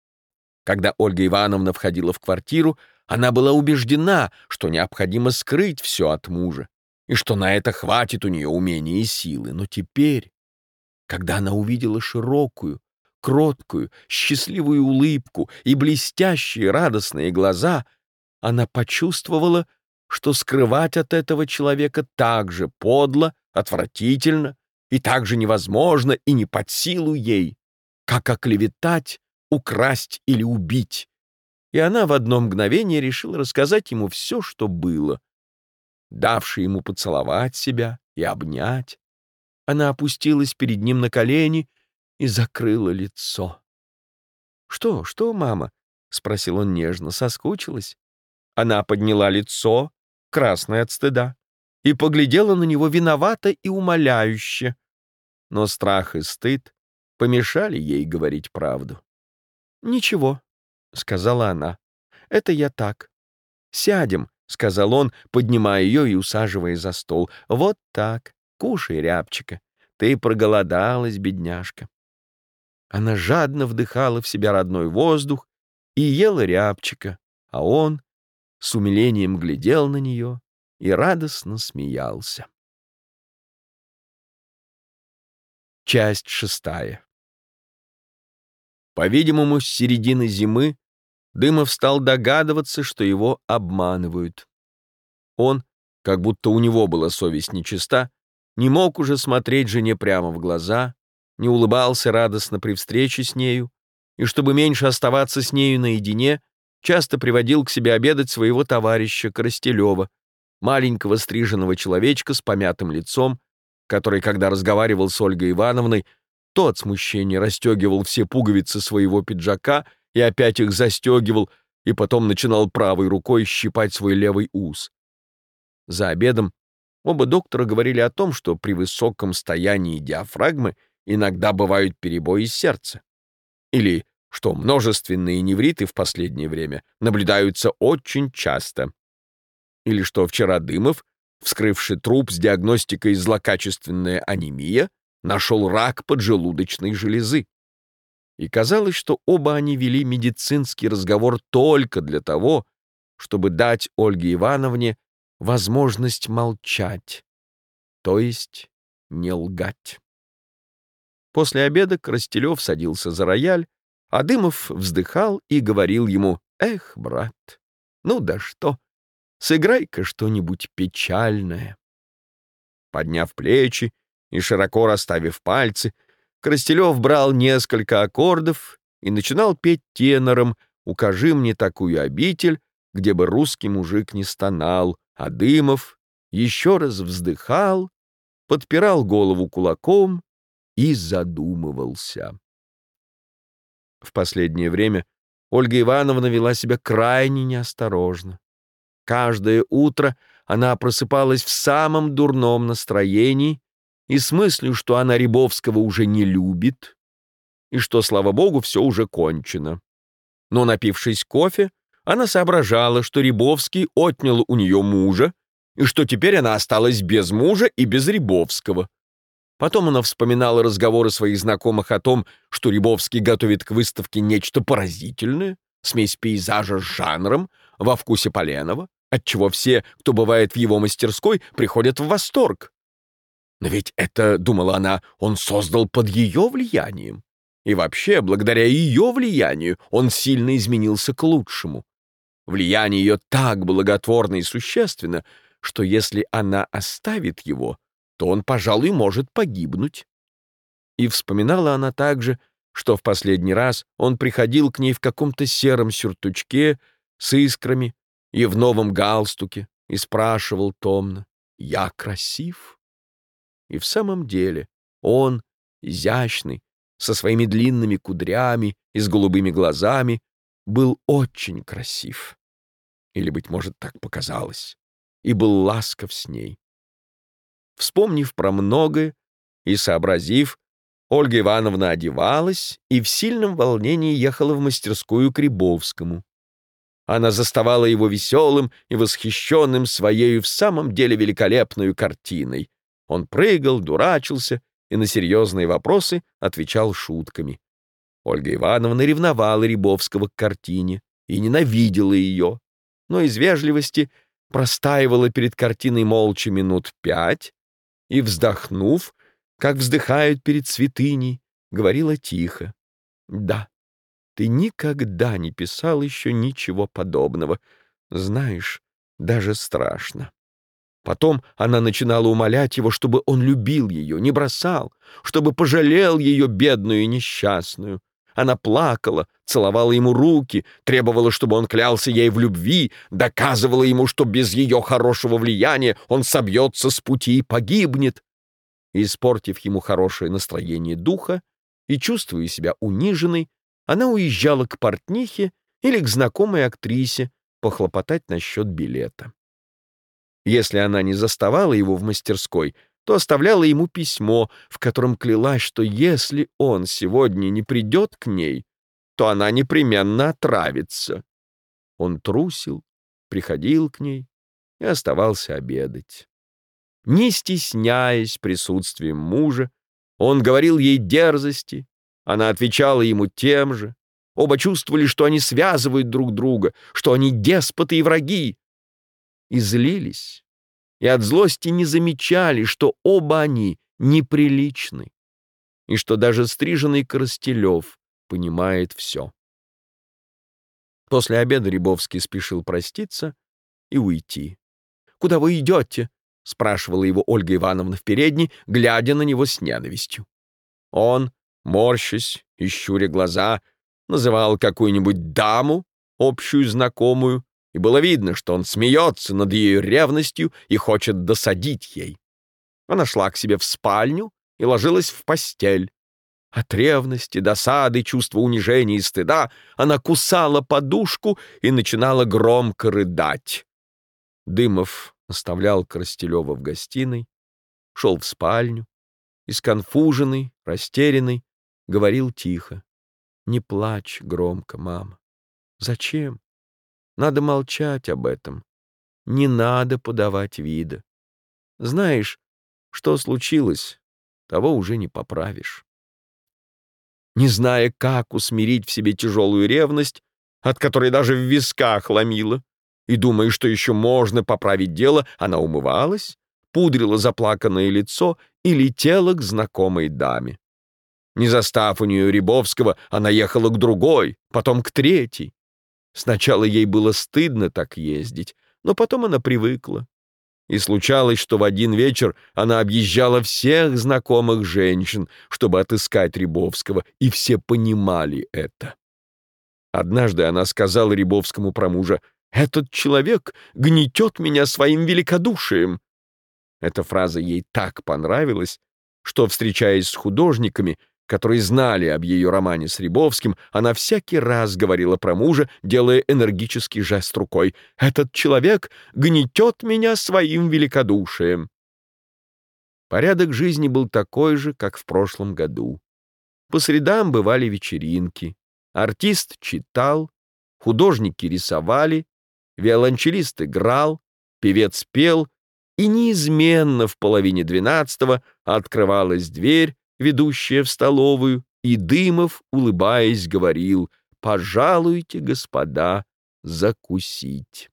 Когда Ольга Ивановна входила в квартиру, она была убеждена, что необходимо скрыть все от мужа, и что на это хватит у нее умения и силы. Но теперь, когда она увидела широкую, кроткую, счастливую улыбку и блестящие радостные глаза, она почувствовала, что скрывать от этого человека так же подло, отвратительно и так же невозможно и не под силу ей, как оклеветать, украсть или убить. И она в одно мгновение решила рассказать ему все, что было. Давши ему поцеловать себя и обнять, она опустилась перед ним на колени и закрыла лицо. «Что, мама?» — спросил он нежно. «Соскучилась?» Она подняла лицо, красное от стыда, и поглядела на него виновато и умоляюще. Но страх и стыд помешали ей говорить правду. «Ничего», — сказала она. это я так. Сядем, — сказал он, поднимая ее и усаживая за стол. Вот так, кушай, рябчика. Ты проголодалась, бедняжка. Она жадно вдыхала в себя родной воздух и ела рябчика, а он с умилением глядел на нее и радостно смеялся. Часть 6. По-видимому, с середины зимы Дымов стал догадываться, что его обманывают. Он, как будто у него была совесть нечиста, не мог уже смотреть жене прямо в глаза, не улыбался радостно при встрече с нею, и, чтобы меньше оставаться с нею наедине, часто приводил к себе обедать своего товарища Коростелева, маленького стриженного человечка с помятым лицом, который, когда разговаривал с Ольгой Ивановной, то от смущения расстегивал все пуговицы своего пиджака и опять их застегивал, и потом начинал правой рукой щипать свой левый ус. За обедом оба доктора говорили о том, что при высоком стоянии диафрагмы иногда бывают перебои сердца, или что множественные невриты в последнее время наблюдаются очень часто, или что вчера Дымов, вскрывший труп с диагностикой злокачественная анемия, нашел рак поджелудочной железы. И казалось, что оба они вели медицинский разговор только для того, чтобы дать Ольге Ивановне возможность молчать, то есть не лгать. После обеда Коростелев садился за рояль, а Дымов вздыхал и говорил ему: «Эх, брат, ну да что, сыграй-ка что-нибудь печальное». Подняв плечи и широко расставив пальцы, Коростелев брал несколько аккордов и начинал петь тенором «Укажи мне такую обитель, где бы русский мужик не стонал», а Дымов еще раз вздыхал, подпирал голову кулаком и задумывался. В последнее время Ольга Ивановна вела себя крайне неосторожно. Каждое утро она просыпалась в самом дурном настроении и с мыслью, что она Рябовского уже не любит и что, слава богу, все уже кончено. Но, напившись кофе, она соображала, что Рябовский отнял у нее мужа и что теперь она осталась без мужа и без Рябовского. Потом она вспоминала разговоры своих знакомых о том, что Рябовский готовит к выставке нечто поразительное, смесь пейзажа с жанром, во вкусе Поленова, отчего все, кто бывает в его мастерской, приходят в восторг. Но ведь это, думала она, он создал под ее влиянием. И вообще, благодаря ее влиянию, он сильно изменился к лучшему. Влияние ее так благотворно и существенно, что если она оставит его, то он, пожалуй, может погибнуть. И вспоминала она также, что в последний раз он приходил к ней в каком-то сером сюртучке с искрами и в новом галстуке и спрашивал томно: «Я красив?» И в самом деле он, изящный, со своими длинными кудрями и с голубыми глазами, был очень красив. Или, быть может, так показалось, и был ласков с ней. Вспомнив про многое и сообразив, Ольга Ивановна одевалась и в сильном волнении ехала в мастерскую к Рябовскому. Она заставала его веселым и восхищенным своей в самом деле великолепной картиной. Он прыгал, дурачился и на серьезные вопросы отвечал шутками. Ольга Ивановна ревновала Рябовского к картине и ненавидела ее, но из вежливости простаивала перед картиной молча минут 5 и, вздохнув, как вздыхают перед святыней, говорила тихо: «Да, ты никогда не писал еще ничего подобного. Знаешь, даже страшно». Потом она начинала умолять его, чтобы он любил ее, не бросал, чтобы пожалел ее, бедную и несчастную. Она плакала, целовала ему руки, требовала, чтобы он клялся ей в любви, доказывала ему, что без ее хорошего влияния он собьется с пути и погибнет. И, испортив ему хорошее настроение духа и чувствуя себя униженной, она уезжала к портнихе или к знакомой актрисе похлопотать насчет билета. Если она не заставала его в мастерской, то оставляла ему письмо, в котором клялась, что если он сегодня не придет к ней, то она непременно отравится. он трусил, приходил к ней и оставался обедать. Не стесняясь присутствием мужа, он говорил ей дерзости, она отвечала ему тем же. Оба чувствовали, что они связывают друг друга, что они деспоты и враги, и злились, и от злости не замечали, что оба они неприличны, и что даже стриженный Коростелев понимает все. После обеда Рябовский спешил проститься и уйти. «Куда вы идете?» — спрашивала его Ольга Ивановна в передней, глядя на него с ненавистью. Он, морщась и щуря глаза, называл какую-нибудь даму, общую знакомую, и было видно, что он смеется над ее ревностью и хочет досадить ей. Она шла к себе в спальню и ложилась в постель. От ревности, досады, чувства унижения и стыда она кусала подушку и начинала громко рыдать. Дымов оставлял Коростелева в гостиной, шел в спальню и, сконфуженный, растерянный, говорил тихо: «Не плачь громко, мама. Зачем? Надо молчать об этом. Не надо подавать вида. Знаешь, что случилось, того уже не поправишь». Не зная, как усмирить в себе тяжелую ревность, от которой даже в висках ломила, и думая, что еще можно поправить дело, она умывалась, пудрила заплаканное лицо и летела к знакомой даме. Не застав у нее Рябовского, она ехала к другой, потом к третьей. Сначала ей было стыдно так ездить, но потом она привыкла. И случалось, что в один вечер она объезжала всех знакомых женщин, чтобы отыскать Рябовского, и все понимали это. Однажды она сказала Рябовскому про мужа: «Этот человек гнетет меня своим великодушием». Эта фраза ей так понравилась, что, встречаясь с художниками, которые знали об ее романе с Рябовским, она всякий раз говорила про мужа, делая энергический жест рукой: «Этот человек гнетет меня своим великодушием». Порядок жизни был такой же, как в прошлом году. По средам бывали вечеринки, артист читал, художники рисовали, виолончелист играл, певец пел, и неизменно в 11:30 открывалась дверь, ведущая в столовую, и Дымов, улыбаясь, говорил: «Пожалуйте, господа, закусить».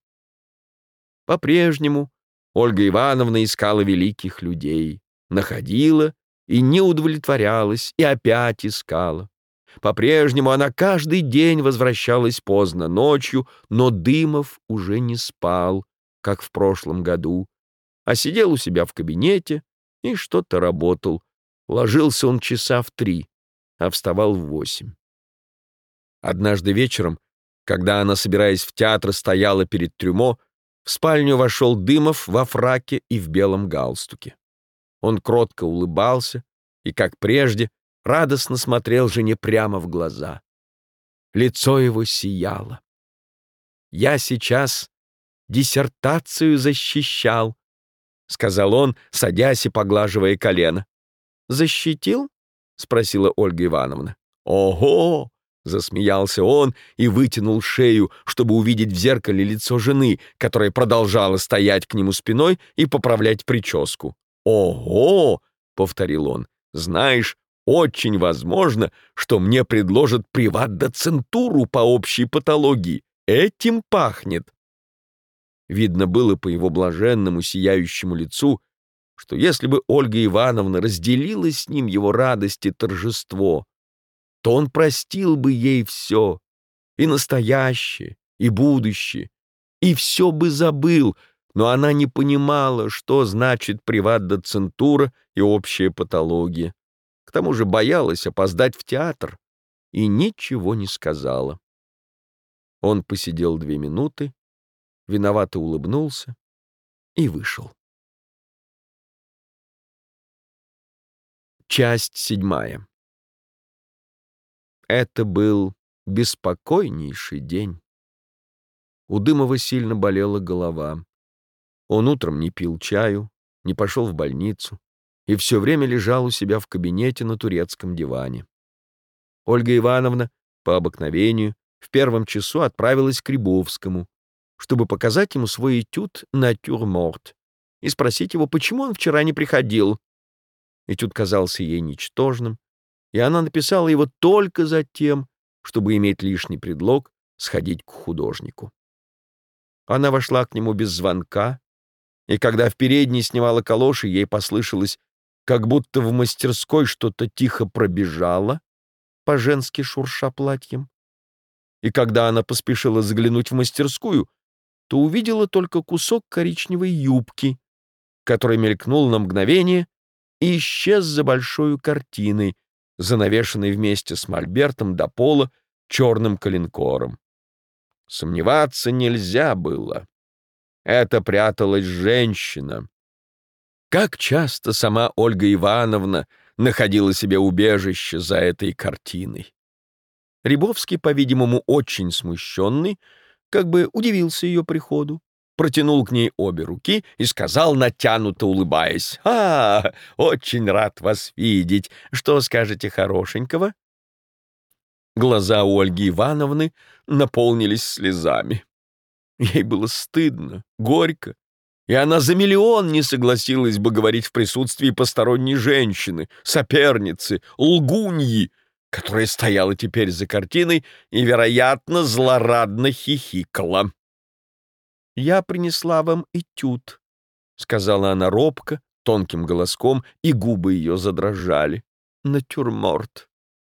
По-прежнему Ольга Ивановна искала великих людей, находила и не удовлетворялась, и опять искала. По-прежнему она каждый день возвращалась поздно ночью, но Дымов уже не спал, как в прошлом году, а сидел у себя в кабинете и что-то работал. Ложился он часа в 3, а вставал в 8. Однажды вечером, когда она, собираясь в театр, стояла перед трюмо, в спальню вошел Дымов во фраке и в белом галстуке. Он кротко улыбался и, как прежде, радостно смотрел жене прямо в глаза. Лицо его сияло. «Я сейчас диссертацию защищал», — сказал он, садясь и поглаживая колено. «Защитил?» — спросила Ольга Ивановна. «Ого!» — засмеялся он и вытянул шею, чтобы увидеть в зеркале лицо жены, которая продолжала стоять к нему спиной и поправлять прическу. «Ого!» — повторил он. «Знаешь, очень возможно, что мне предложат приват-доцентуру по общей патологии. Этим пахнет». Видно было по его блаженному сияющему лицу, что если бы Ольга Ивановна разделила с ним его радость и торжество, то он простил бы ей все, и настоящее, и будущее, и все бы забыл, но она не понимала, что значит приват-доцентура и общая патология. К тому же боялась опоздать в театр и ничего не сказала. Он посидел 2 минуты, виновато улыбнулся и вышел. Часть 7. Это был беспокойнейший день. У Дымова сильно болела голова. Он утром не пил чаю, не пошел в больницу и все время лежал у себя в кабинете на турецком диване. Ольга Ивановна, по обыкновению, в первом часу отправилась к Рябовскому, чтобы показать ему свой этюд «Натюрморт» и спросить его, почему он вчера не приходил. Этюд казался ей ничтожным, и она написала его только за тем, чтобы иметь лишний предлог сходить к художнику. Она вошла к нему без звонка, и когда в передней снимала калоши, ей послышалось, как будто в мастерской что-то тихо пробежало, по-женски шурша платьем. И когда она поспешила заглянуть в мастерскую, то увидела только кусок коричневой юбки, который мелькнул на мгновение и исчез за большой картиной, занавешенной вместе с мольбертом до пола черным коленкором. Сомневаться нельзя было. Это пряталась женщина. Как часто сама Ольга Ивановна находила себе убежище за этой картиной. Рябовский, по-видимому, очень смущенный, как бы удивился ее приходу, протянул к ней обе руки и сказал, натянуто улыбаясь: очень рад вас видеть. Что скажете хорошенького?» Глаза у Ольги Ивановны наполнились слезами. Ей было стыдно, горько, и она за миллион не согласилась бы говорить в присутствии посторонней женщины, соперницы, лгуньи, которая стояла теперь за картиной и, вероятно, злорадно хихикала. «Я принесла вам этюд», — сказала она робко, тонким голоском, и губы ее задрожали. «Натюрморт».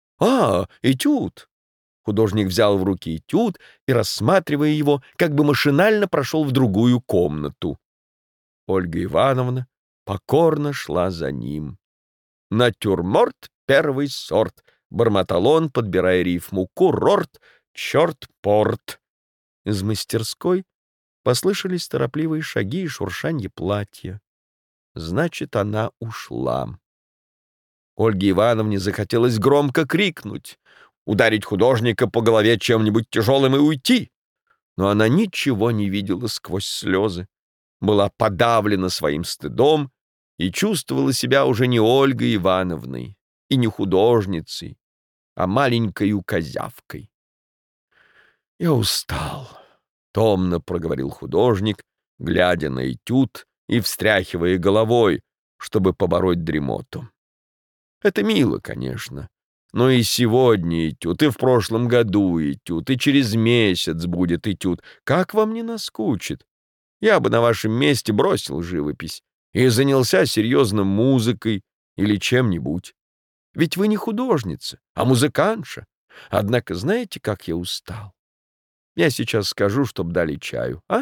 Этюд!» Художник взял в руки этюд и, рассматривая его, как бы машинально прошел в другую комнату. Ольга Ивановна покорно шла за ним. «Натюрморт первый сорт», — бормотал он, подбирая рифму. «Курорт, черт-порт». Из мастерской послышались торопливые шаги и шуршанье платья. Значит, она ушла. Ольге Ивановне захотелось громко крикнуть, ударить художника по голове чем-нибудь тяжелым и уйти. Но она ничего не видела сквозь слезы, была подавлена своим стыдом и чувствовала себя уже не Ольгой Ивановной и не художницей, а маленькою козявкой. «Я устал», — томно проговорил художник, глядя на этюд и встряхивая головой, чтобы побороть дремоту. «Это мило, конечно, но и сегодня этюд, и в прошлом году этюд, и через месяц будет этюд. Как вам не наскучит? Я бы на вашем месте бросил живопись и занялся серьезно музыкой или чем-нибудь. Ведь вы не художница, а музыкантша. Однако знаете, как я устал? Я сейчас скажу, чтоб дали чаю, а?»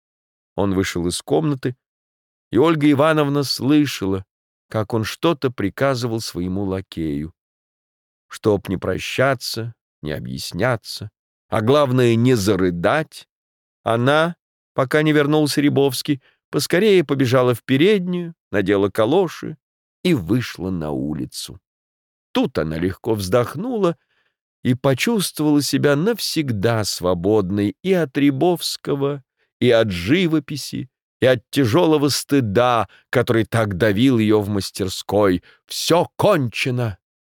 Он вышел из комнаты, и Ольга Ивановна слышала, как он что-то приказывал своему лакею. Чтоб не прощаться, не объясняться, а главное, не зарыдать, она, пока не вернулся Рябовский, поскорее побежала в переднюю, надела калоши и вышла на улицу. Тут она легко вздохнула и почувствовала себя навсегда свободной и от Рябовского, и от живописи, и от тяжелого стыда, который так давил ее в мастерской. Все кончено.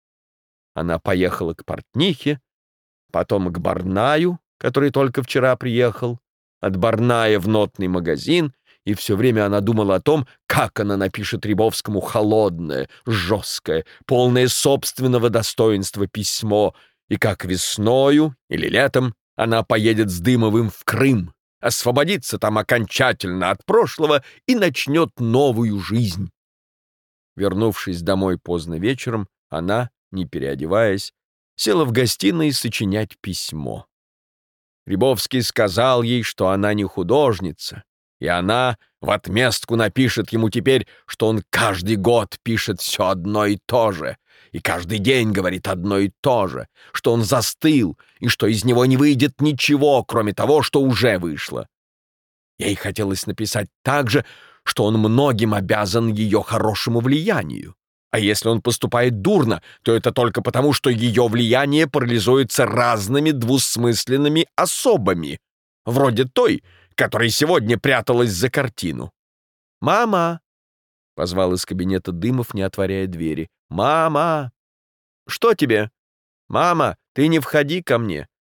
Она поехала к портнихе, потом к Барнаю, который только вчера приехал, от Барная в нотный магазин, и все время она думала о том, как она напишет Рябовскому холодное, жесткое, полное собственного достоинства письмо, и как весною или летом она поедет с Дымовым в Крым, освободится там окончательно от прошлого и начнет новую жизнь. Вернувшись домой поздно вечером, она, не переодеваясь, села в гостиной сочинять письмо. Рябовский сказал ей, что она не художница, и она в отместку напишет ему теперь, что он каждый год пишет все одно и то же, и каждый день говорит одно и то же, что он застыл, и что из него не выйдет ничего, кроме того, что уже вышло. Ей хотелось написать также, что он многим обязан ее хорошему влиянию. А если он поступает дурно, то это только потому, что ее влияние парализуется разными двусмысленными особами, вроде той, которая сегодня пряталась за картину. «Мама!» — позвал из кабинета Дымов, не отворяя двери. «Мама!» «Что тебе?» «Мама, ты не входи ко мне,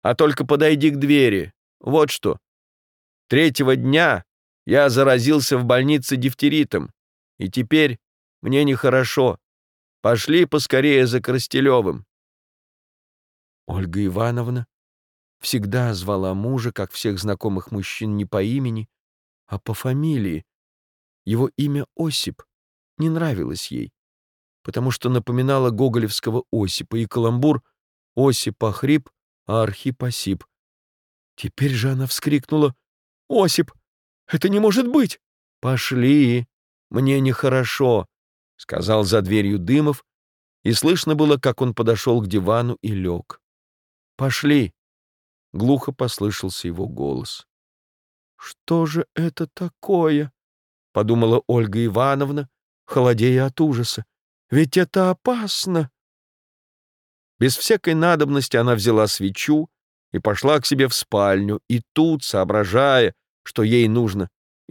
а только подойди к двери. Вот что. 3-го дня я заразился в больнице дифтеритом, и теперь мне нехорошо. Пошли поскорее за Коростелевым». Ольга Ивановна всегда звала мужа, как всех знакомых мужчин, не по имени, а по фамилии. Его имя Осип не нравилось ей, потому что напоминало гоголевского Осипа, и каламбур «Осип охрип, а Архип осип». Теперь же она вскрикнула: «Осип, это не может быть!» «Пошли, мне нехорошо», — сказал за дверью Дымов, и слышно было, как он подошел к дивану и лег. «Пошли», — глухо послышался его голос. «Что же это такое?» — подумала Ольга Ивановна, холодея от ужаса. «Ведь это опасно!» Без всякой надобности она взяла свечу и пошла к себе в спальню, и тут, соображая, что ей нужно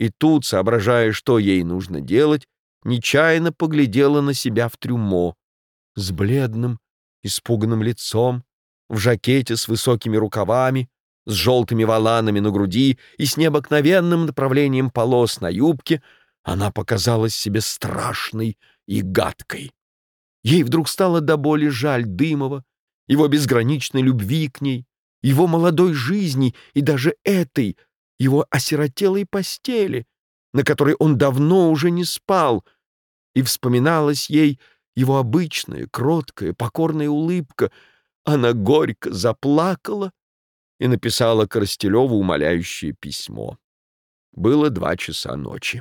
делать, нечаянно поглядела на себя в трюмо с бледным, испуганным лицом, в жакете с высокими рукавами, с желтыми воланами на груди и с необыкновенным направлением полос на юбке. Она показалась себе страшной и гадкой. Ей вдруг стало до боли жаль Дымова, его безграничной любви к ней, его молодой жизни и даже этой, его осиротелой постели, на которой он давно уже не спал, и вспоминалась ей его обычная, кроткая, покорная улыбка. Она горько заплакала и написала Коростелеву умоляющее письмо. Было 2 часа ночи.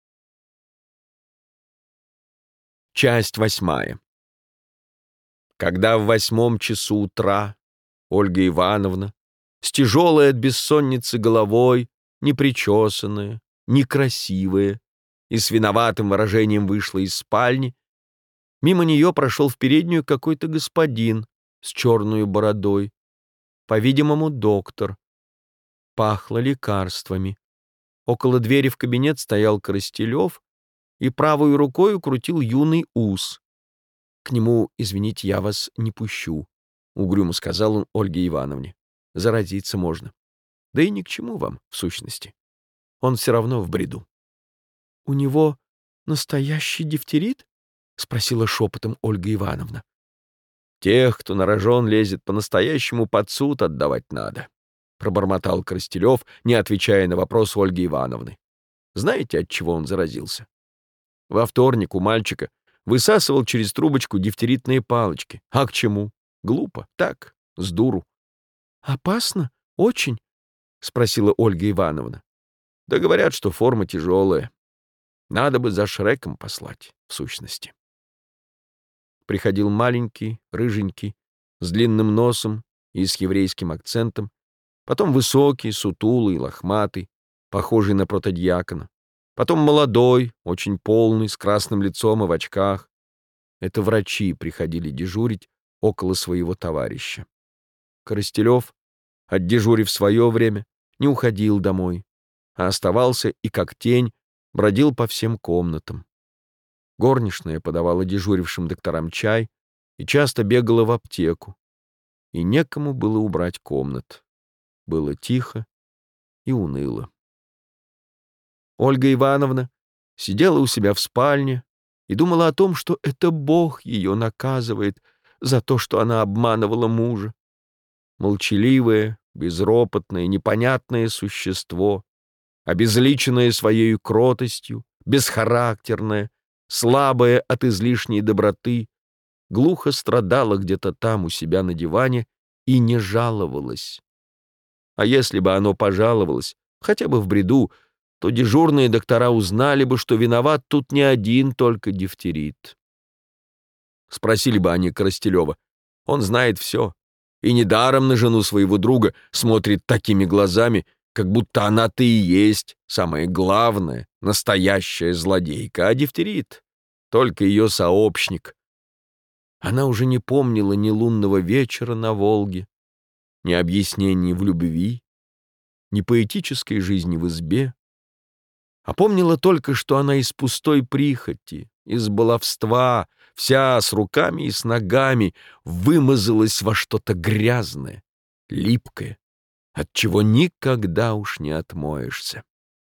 Часть 8. Когда в 8 часу утра Ольга Ивановна, с тяжелой от бессонницы головой, непричесанная, некрасивая и с виноватым выражением вышла из спальни, мимо нее прошел в переднюю какой-то господин с черной бородой, по-видимому, доктор. Пахло лекарствами. Около двери в кабинет стоял Коростелев и правой рукой крутил юный ус. «К нему, извините, я вас не пущу», — угрюмо сказал он Ольге Ивановне. «Заразиться можно. Да и ни к чему вам, в сущности. Он все равно в бреду». «У него настоящий дифтерит?» — спросила шепотом Ольга Ивановна. «Тех, кто на рожон лезет, по-настоящему под суд отдавать надо», — пробормотал Коростелев, не отвечая на вопрос Ольги Ивановны. «Знаете, от чего он заразился? Во вторник у мальчика высасывал через трубочку дифтеритные палочки. А к чему? Глупо. Так, с дуру». «Опасно? Очень?» — спросила Ольга Ивановна. «Да говорят, что форма тяжелая. Надо бы за Шреком послать, в сущности». Приходил маленький, рыженький, с длинным носом и с еврейским акцентом, потом высокий, сутулый, лохматый, похожий на протодиакона, потом молодой, очень полный, с красным лицом и в очках. Это врачи приходили дежурить около своего товарища. Коростелев, отдежурив свое время, не уходил домой, а оставался и, как тень, бродил по всем комнатам. Горничная подавала дежурившим докторам чай и часто бегала в аптеку, и некому было убрать комнат. Было тихо и уныло. Ольга Ивановна сидела у себя в спальне и думала о том, что это Бог ее наказывает за то, что она обманывала мужа. Молчаливое, безропотное, непонятное существо, обезличенное своей кротостью, бесхарактерное, слабое от излишней доброты, глухо страдала где-то там у себя на диване и не жаловалась. А если бы оно пожаловалось, хотя бы в бреду, то дежурные доктора узнали бы, что виноват тут не один только дифтерит. Спросили бы они Коростелева. Он знает все, и недаром на жену своего друга смотрит такими глазами, как будто она-то и есть самая главная, настоящая злодейка, а дифтерит — только ее сообщник. Она уже не помнила ни лунного вечера на Волге, ни объяснений в любви, ни поэтической жизни в избе, а помнила только, что она из пустой прихоти, из баловства, вся с руками и с ногами, вымазалась во что-то грязное, липкое, от чего никогда уж не отмоешься.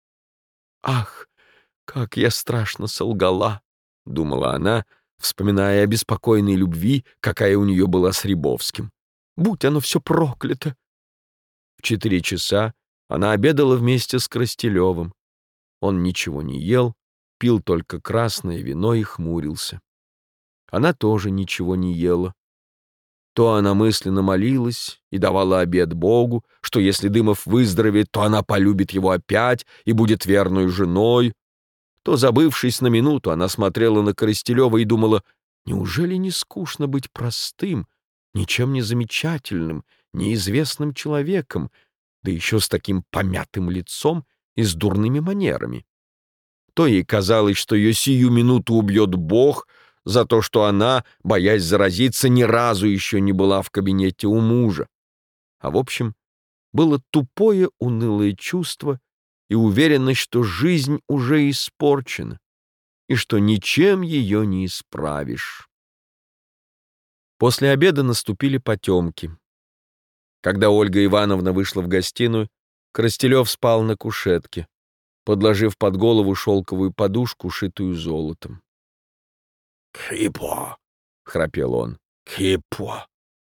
«Ах, как я страшно солгала!» — думала она, вспоминая о беспокойной любви, какая у нее была с Рябовским. «Будь оно все проклято!» В 4 часа она обедала вместе с Крастелевым. Он ничего не ел, пил только красное вино и хмурился. Она тоже ничего не ела. То она мысленно молилась и давала обет Богу, что если Дымов выздоровеет, то она полюбит его опять и будет верной женой. То, забывшись на минуту, она смотрела на Коростелева и думала, неужели не скучно быть простым, ничем не замечательным, неизвестным человеком, да еще с таким помятым лицом и с дурными манерами? То ей казалось, что ее сию минуту убьет Бог за то, что она, боясь заразиться, ни разу еще не была в кабинете у мужа. А в общем, было тупое, унылое чувство и уверенность, что жизнь уже испорчена и что ничем ее не исправишь. После обеда наступили потемки. Когда Ольга Ивановна вышла в гостиную, Коростелев спал на кушетке, подложив под голову шелковую подушку, шитую золотом. «Крепо!» — храпел он. «Крепо!»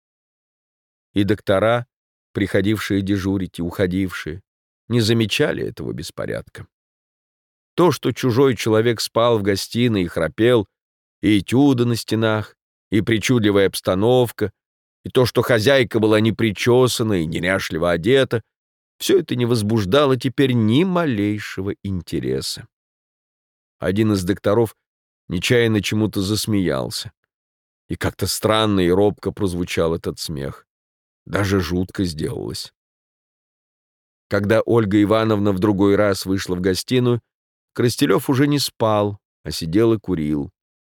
И доктора, приходившие дежурить и уходившие, не замечали этого беспорядка. То, что чужой человек спал в гостиной и храпел, и этюды на стенах, и причудливая обстановка, и то, что хозяйка была непричесана и неряшливо одета, все это не возбуждало теперь ни малейшего интереса. Один из докторов нечаянно чему-то засмеялся, и как-то странно и робко прозвучал этот смех. Даже жутко сделалось. Когда Ольга Ивановна в другой раз вышла в гостиную, Коростелев уже не спал, а сидел и курил.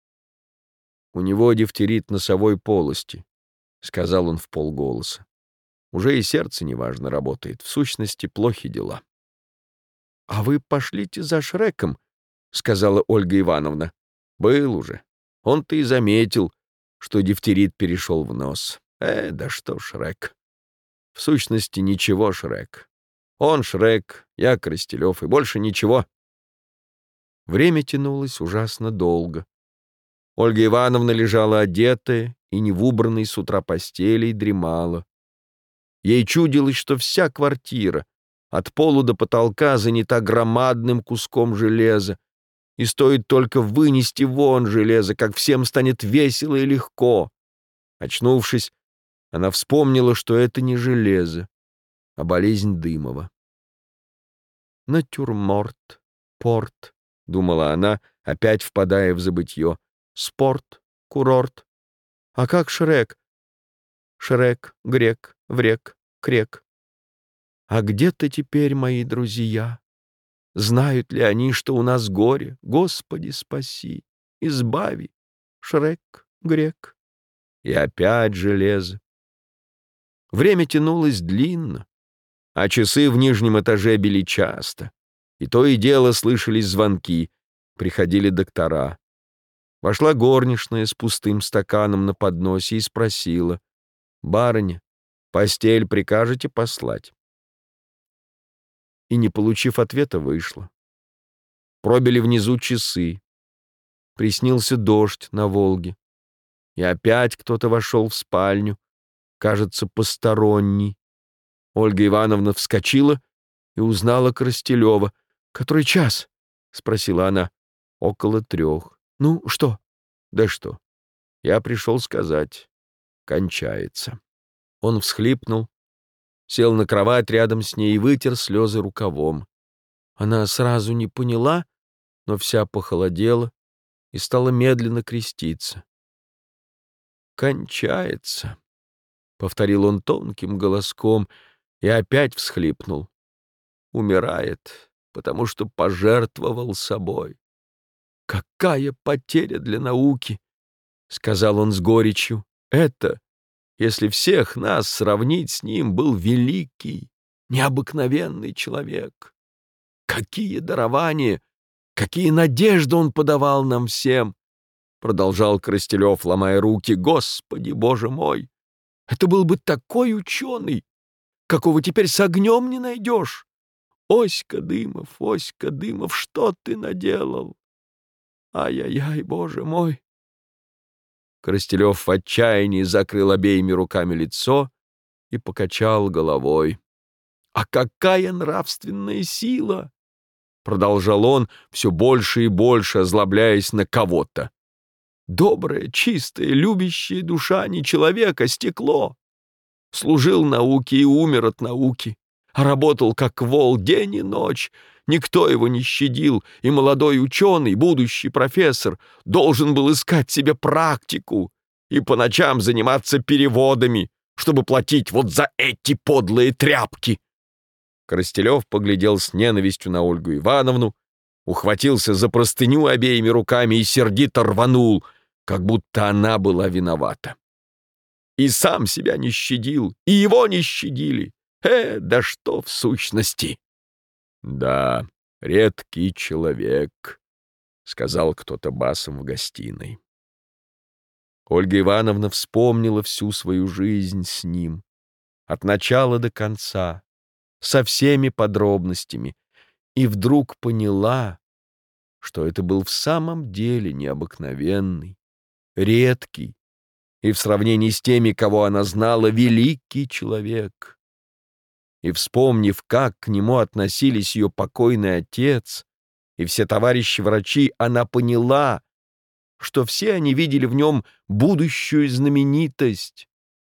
«У него дифтерит носовой полости», — сказал он вполголоса. «Уже и сердце неважно работает. В сущности, плохи дела». «А вы пошлите за Шреком», — сказала Ольга Ивановна. «Был уже. Он-то и заметил, что дифтерит перешел в нос. Да что Шрек. В сущности, ничего Шрек. Он Шрек, я Коростелев, и больше ничего». Время тянулось ужасно долго. Ольга Ивановна лежала одетая и не в убранной с утра постели и дремала. Ей чудилось, что вся квартира от полу до потолка занята громадным куском железа, и стоит только вынести вон железо, как всем станет весело и легко. Очнувшись, она вспомнила, что это не железо, а болезнь Дымова. «Натюрморт, порт», — думала она, опять впадая в забытье. «Спорт, курорт. А как Шрек? Шрек, грек, врек, крек. А где-то теперь мои друзья? Знают ли они, что у нас горе? Господи, спаси, избави, Шрек, грек». И опять железо. Время тянулось длинно, а часы в нижнем этаже били часто. И то и дело слышались звонки, приходили доктора. Вошла горничная с пустым стаканом на подносе и спросила: «Барыня, постель прикажете послать?» И, не получив ответа, вышла. Пробили внизу часы. Приснился дождь на Волге. И опять кто-то вошел в спальню, кажется, посторонний. Ольга Ивановна вскочила и узнала Коростелева. «Который час?» — спросила она. «Около 3. Ну, что?» «Да что? Я пришел сказать. Кончается». Он всхлипнул, сел на кровать рядом с ней и вытер слезы рукавом. Она сразу не поняла, но вся похолодела и стала медленно креститься. «Кончается», — повторил он тонким голоском и опять всхлипнул. «Умирает, потому что пожертвовал собой. Какая потеря для науки!» — сказал он с горечью. «Это, если всех нас сравнить с ним, был великий, необыкновенный человек. Какие дарования, какие надежды он подавал нам всем!» Продолжал Коростелев, ломая руки. «Господи, Боже мой! Это был бы такой ученый, какого теперь с огнем не найдешь. Оська Дымов, что ты наделал? Ай-яй-яй, Боже мой!» Коростелев в отчаянии закрыл обеими руками лицо и покачал головой. «А какая нравственная сила!» — продолжал он, все больше и больше озлобляясь на кого-то. «Добрая, чистая, любящая душа не человека, стекло. Служил науке и умер от науки, а работал как вол день и ночь. Никто его не щадил, и молодой ученый, будущий профессор, должен был искать себе практику и по ночам заниматься переводами, чтобы платить вот за эти подлые тряпки». Коростелев поглядел с ненавистью на Ольгу Ивановну, ухватился за простыню обеими руками и сердито рванул, как будто она была виновата. И сам себя не щадил, и его не щадили. Да что в сущности? «Да, редкий человек», — сказал кто-то басом в гостиной. Ольга Ивановна вспомнила всю свою жизнь с ним, от начала до конца, со всеми подробностями, и вдруг поняла, что это был в самом деле необыкновенный, редкий и в сравнении с теми, кого она знала, великий человек. И, вспомнив, как к нему относились ее покойный отец и все товарищи-врачи, она поняла, что все они видели в нем будущую знаменитость.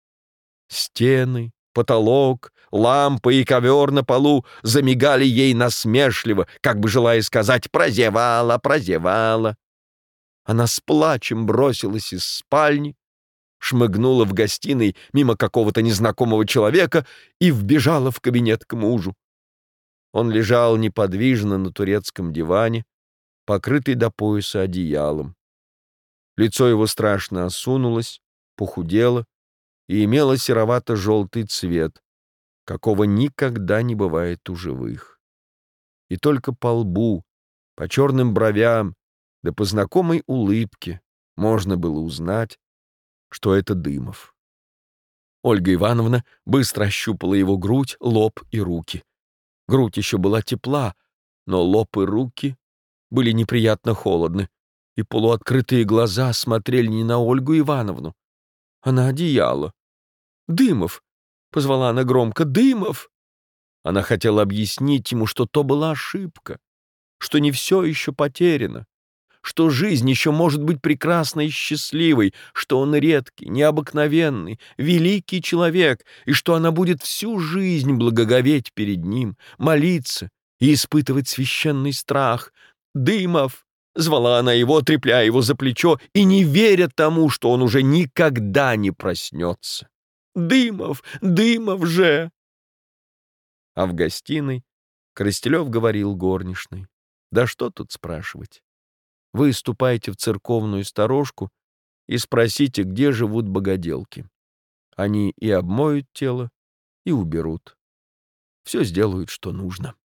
Стены, потолок, лампы и ковер на полу замигали ей насмешливо, как бы желая сказать: «Прозевала, прозевала». Она с плачем бросилась из спальни, шмыгнула в гостиной мимо какого-то незнакомого человека и вбежала в кабинет к мужу. Он лежал неподвижно на турецком диване, покрытый до пояса одеялом. Лицо его страшно осунулось, похудело и имело серовато-желтый цвет, какого никогда не бывает у живых. И только по лбу, по черным бровям, да по знакомой улыбке можно было узнать, что это Дымов. Ольга Ивановна быстро ощупала его грудь, лоб и руки. Грудь еще была тепла, но лоб и руки были неприятно холодны, и полуоткрытые глаза смотрели не на Ольгу Ивановну, а на одеяло. «Дымов!» — позвала она громко. «Дымов!» Она хотела объяснить ему, что то была ошибка, что не все еще потеряно, что жизнь еще может быть прекрасной и счастливой, что он редкий, необыкновенный, великий человек, и что она будет всю жизнь благоговеть перед ним, молиться и испытывать священный страх. «Дымов!» — звала она его, трепляя его за плечо и не веря тому, что он уже никогда не проснется. «Дымов! Дымов же!» А в гостиной Коростелев говорил горничной: «Да что тут спрашивать? Вы ступайте в церковную сторожку и спросите, где живут богоделки. Они и обмоют тело, и уберут. Все сделают, что нужно».